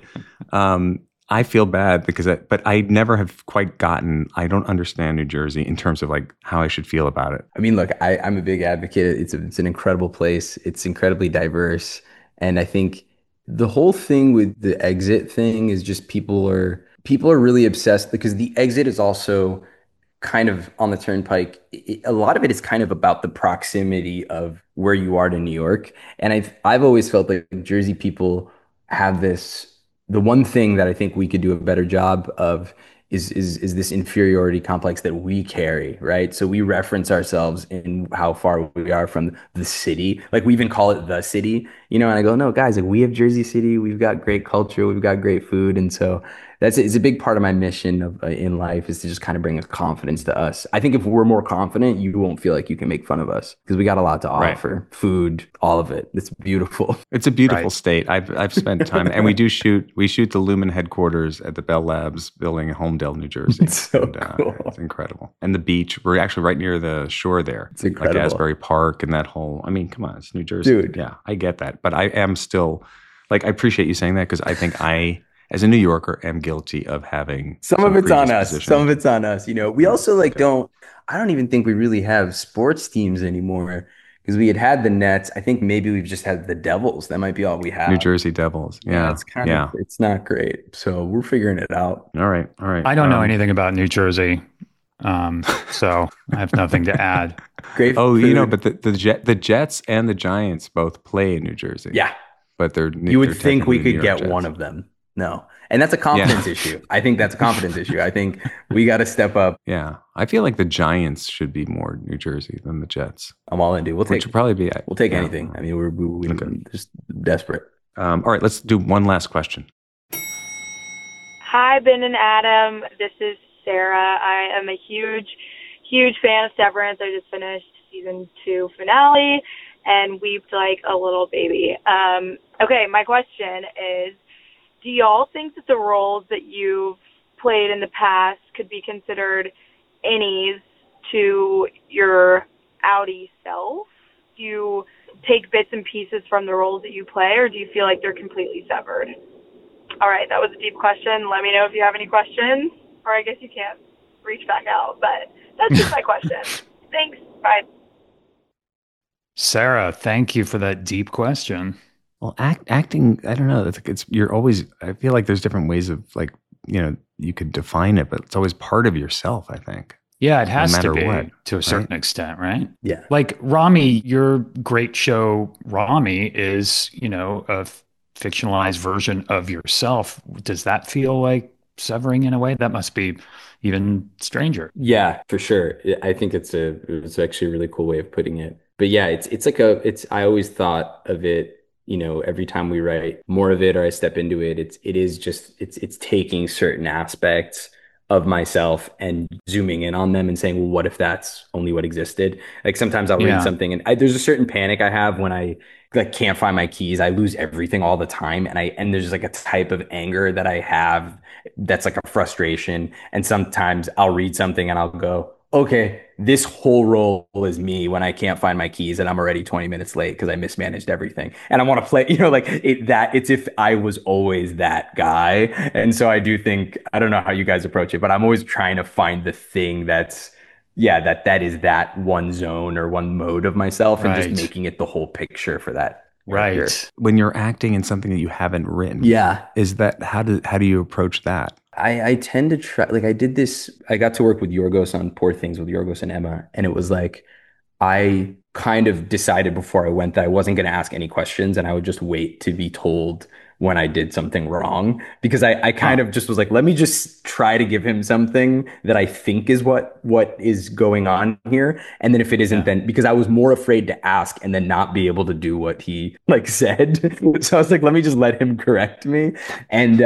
I feel bad because but I never have quite I don't understand New Jersey in terms of like how I should feel about it. I mean, look, I'm a big advocate. It's an incredible place. It's incredibly diverse. And I think the whole thing with the exit thing is just people are really obsessed because the exit is also kind of on the turnpike. A lot of it is kind of about the proximity of where you are to New York. And I've always felt like Jersey people have this. The one thing that I think we could do a better job of is this inferiority complex that we carry, right? So we reference ourselves in how far we are from the city. Like, we even call it the city, and I go, no, guys, like, we have Jersey City. We've got great culture. We've got great food. And so it's a big part of my mission in life is to just kind of bring a confidence to us. I think if we're more confident, you won't feel like you can make fun of us because we got a lot to offer. Food, all of it. It's beautiful. It's a beautiful state. I've spent time, and we shoot the Lumen headquarters at the Bell Labs building in Holmdel, New Jersey. It's so cool. It's incredible. And the beach, we're actually right near the shore there. It's incredible. Like Asbury Park and that whole, I mean, come on, it's New Jersey. Dude. Yeah, I get that. But I am still, like, I appreciate you saying that because I think as a New Yorker, am guilty of having some of it's on us. Some of it's on us. We also I don't even think we really have sports teams anymore because we had the Nets. I think maybe we've just had the Devils. That might be all we have. New Jersey Devils. Yeah. It's kind of, it's not great. So we're figuring it out. All right. I don't know anything about New Jersey. So I have nothing to add. Great food. But the Jets and the Giants both play in New Jersey. Yeah. But you would think we could get one of them. No. And that's a confidence issue. I think that's a confidence issue. I think we got to step up. Yeah. I feel like the Giants should be more New Jersey than the Jets. I'm all in, dude. We'll take anything. I mean, we're just desperate. All right. Let's do one last question. Hi, Ben and Adam. This is Sarah. I am a huge, huge fan of Severance. I just finished season 2 finale and weeped like a little baby. Okay. My question is, do y'all think that the roles that you've played in the past could be considered innies to your outie self? Do you take bits and pieces from the roles that you play, or do you feel like they're completely severed? All right, that was a deep question. Let me know if you have any questions, or I guess you can't reach back out, but that's just my question. Thanks. Bye. Sarah, thank you for that deep question. Well, acting, I don't know. I feel like there's different ways of you could define it, but it's always part of yourself, I think. Yeah, it has to be what, to a certain extent, right? Yeah. Like Rami, your great show, Rami, is, a fictionalized version of yourself. Does that feel like severing in a way? That must be even stranger. Yeah, for sure. I think it's actually a really cool way of putting it. But yeah, I always thought of it, every time we write more of it or I step into it, it's taking certain aspects of myself and zooming in on them and saying, well, what if that's only what existed? Like sometimes I'll read something and there's a certain panic I have when I like can't find my keys. I lose everything all the time. And there's like a type of anger that I have that's like a frustration. And sometimes I'll read something and I'll go, okay, this whole role is me when I can't find my keys and I'm already 20 minutes late because I mismanaged everything. And I want to play, like it's if I was always that guy. And so I do think, I don't know how you guys approach it, but I'm always trying to find the thing that's, that is that one zone or one mode of myself and just making it the whole picture for that. Right. When you're acting in something that you haven't written. Is that, how do you approach that? I tend to try, like I did this, I got to work with Yorgos on Poor Things with Yorgos and Emma. And it was like, I kind of decided before I went that I wasn't going to ask any questions and I would just wait to be told when I did something wrong, because I kind of just was like, let me just try to give him something that I think is what is going on here. And then if it isn't, then because I was more afraid to ask and then not be able to do what he like said. So I was like, let me just let him correct me. And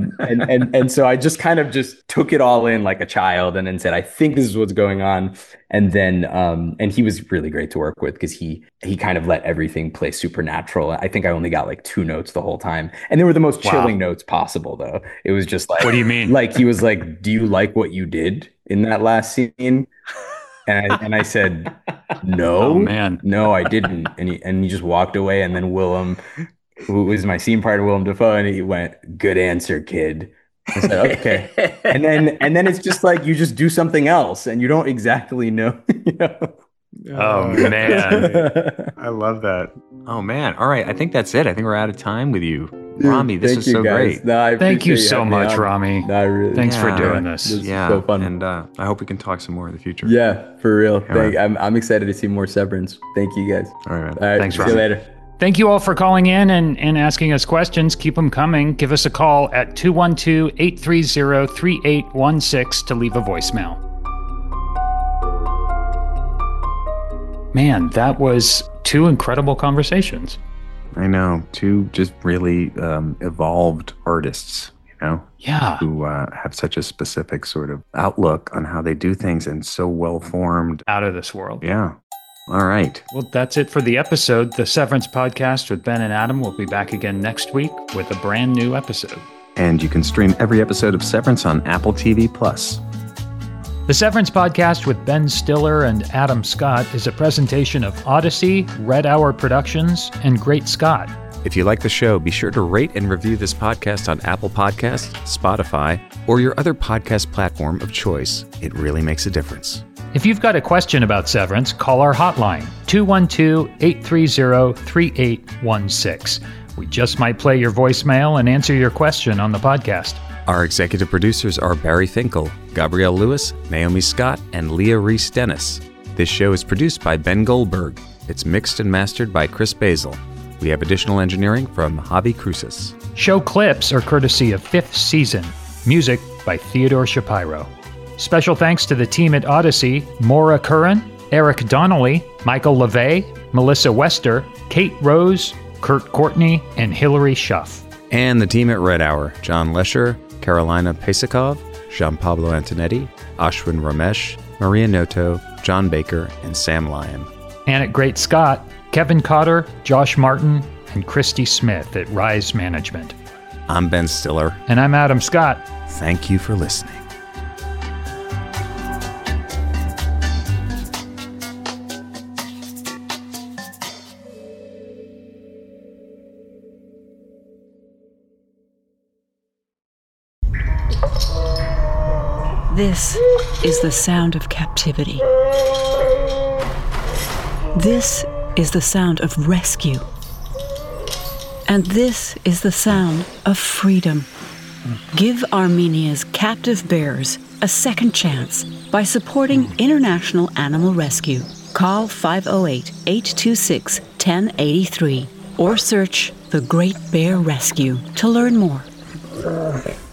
so I just kind of just took it all in like a child and then said, I think this is what's going on. And then, and he was really great to work with because he kind of let everything play supernatural. I think I only got like 2 notes the whole time. And they were the most chilling notes possible though. It was just like, what do you mean? Like, he was like, do you like what you did in that last scene? And I said, no, oh, man. No, I didn't. And he just walked away. And then Willem, who was my scene partner, Willem Dafoe, and he went, good answer, kid. I said, okay. and then it's just like, you just do something else and you don't exactly know, Oh man. I love that. Oh man. All right. I think that's it. I think we're out of time with you. Rami, this was so great. No, thank you so much, Rami. No, really. Thanks for doing this. This is so fun. And I hope we can talk some more in the future. Yeah, for real. I'm excited to see more Severance. Thank you guys. All right. Thanks, See Rami. you later. Thank you all for calling in and asking us questions. Keep them coming. Give us a call at 212-830-3816 to leave a voicemail. Man, that was 2 incredible conversations. I know. 2 just really evolved artists, Yeah. who have such a specific sort of outlook on how they do things and so well formed. Out of this world. Yeah. All right. Well, that's it for the episode. The Severance Podcast with Ben and Adam will be back again next week with a brand new episode. And you can stream every episode of Severance on Apple TV+. The Severance Podcast with Ben Stiller and Adam Scott is a presentation of Odyssey, Red Hour Productions, and Great Scott. If you like the show, be sure to rate and review this podcast on Apple Podcasts, Spotify, or your other podcast platform of choice. It really makes a difference. If you've got a question about Severance, call our hotline, 212-830-3816. We just might play your voicemail and answer your question on the podcast. Our executive producers are Barry Finkel, Gabrielle Lewis, Naomi Scott, and Leah Reese Dennis. This show is produced by Ben Goldberg. It's mixed and mastered by Chris Basil. We have additional engineering from Javi Cruces. Show clips are courtesy of Fifth Season. Music by Theodore Shapiro. Special thanks to the team at Odyssey, Maura Curran, Eric Donnelly, Michael LeVay, Melissa Wester, Kate Rose, Kurt Courtney, and Hillary Schuff. And the team at Red Hour, John Lesher, Carolina Pesakov, Jean Pablo Antonetti, Ashwin Ramesh, Maria Noto, John Baker, and Sam Lyon. And at Great Scott, Kevin Cotter, Josh Martin, and Christy Smith at Rise Management. I'm Ben Stiller. And I'm Adam Scott. Thank you for listening. This is the sound of captivity. This is the sound of rescue. And this is the sound of freedom. Give Armenia's captive bears a second chance by supporting International Animal Rescue. Call 508-826-1083 or search The Great Bear Rescue to learn more.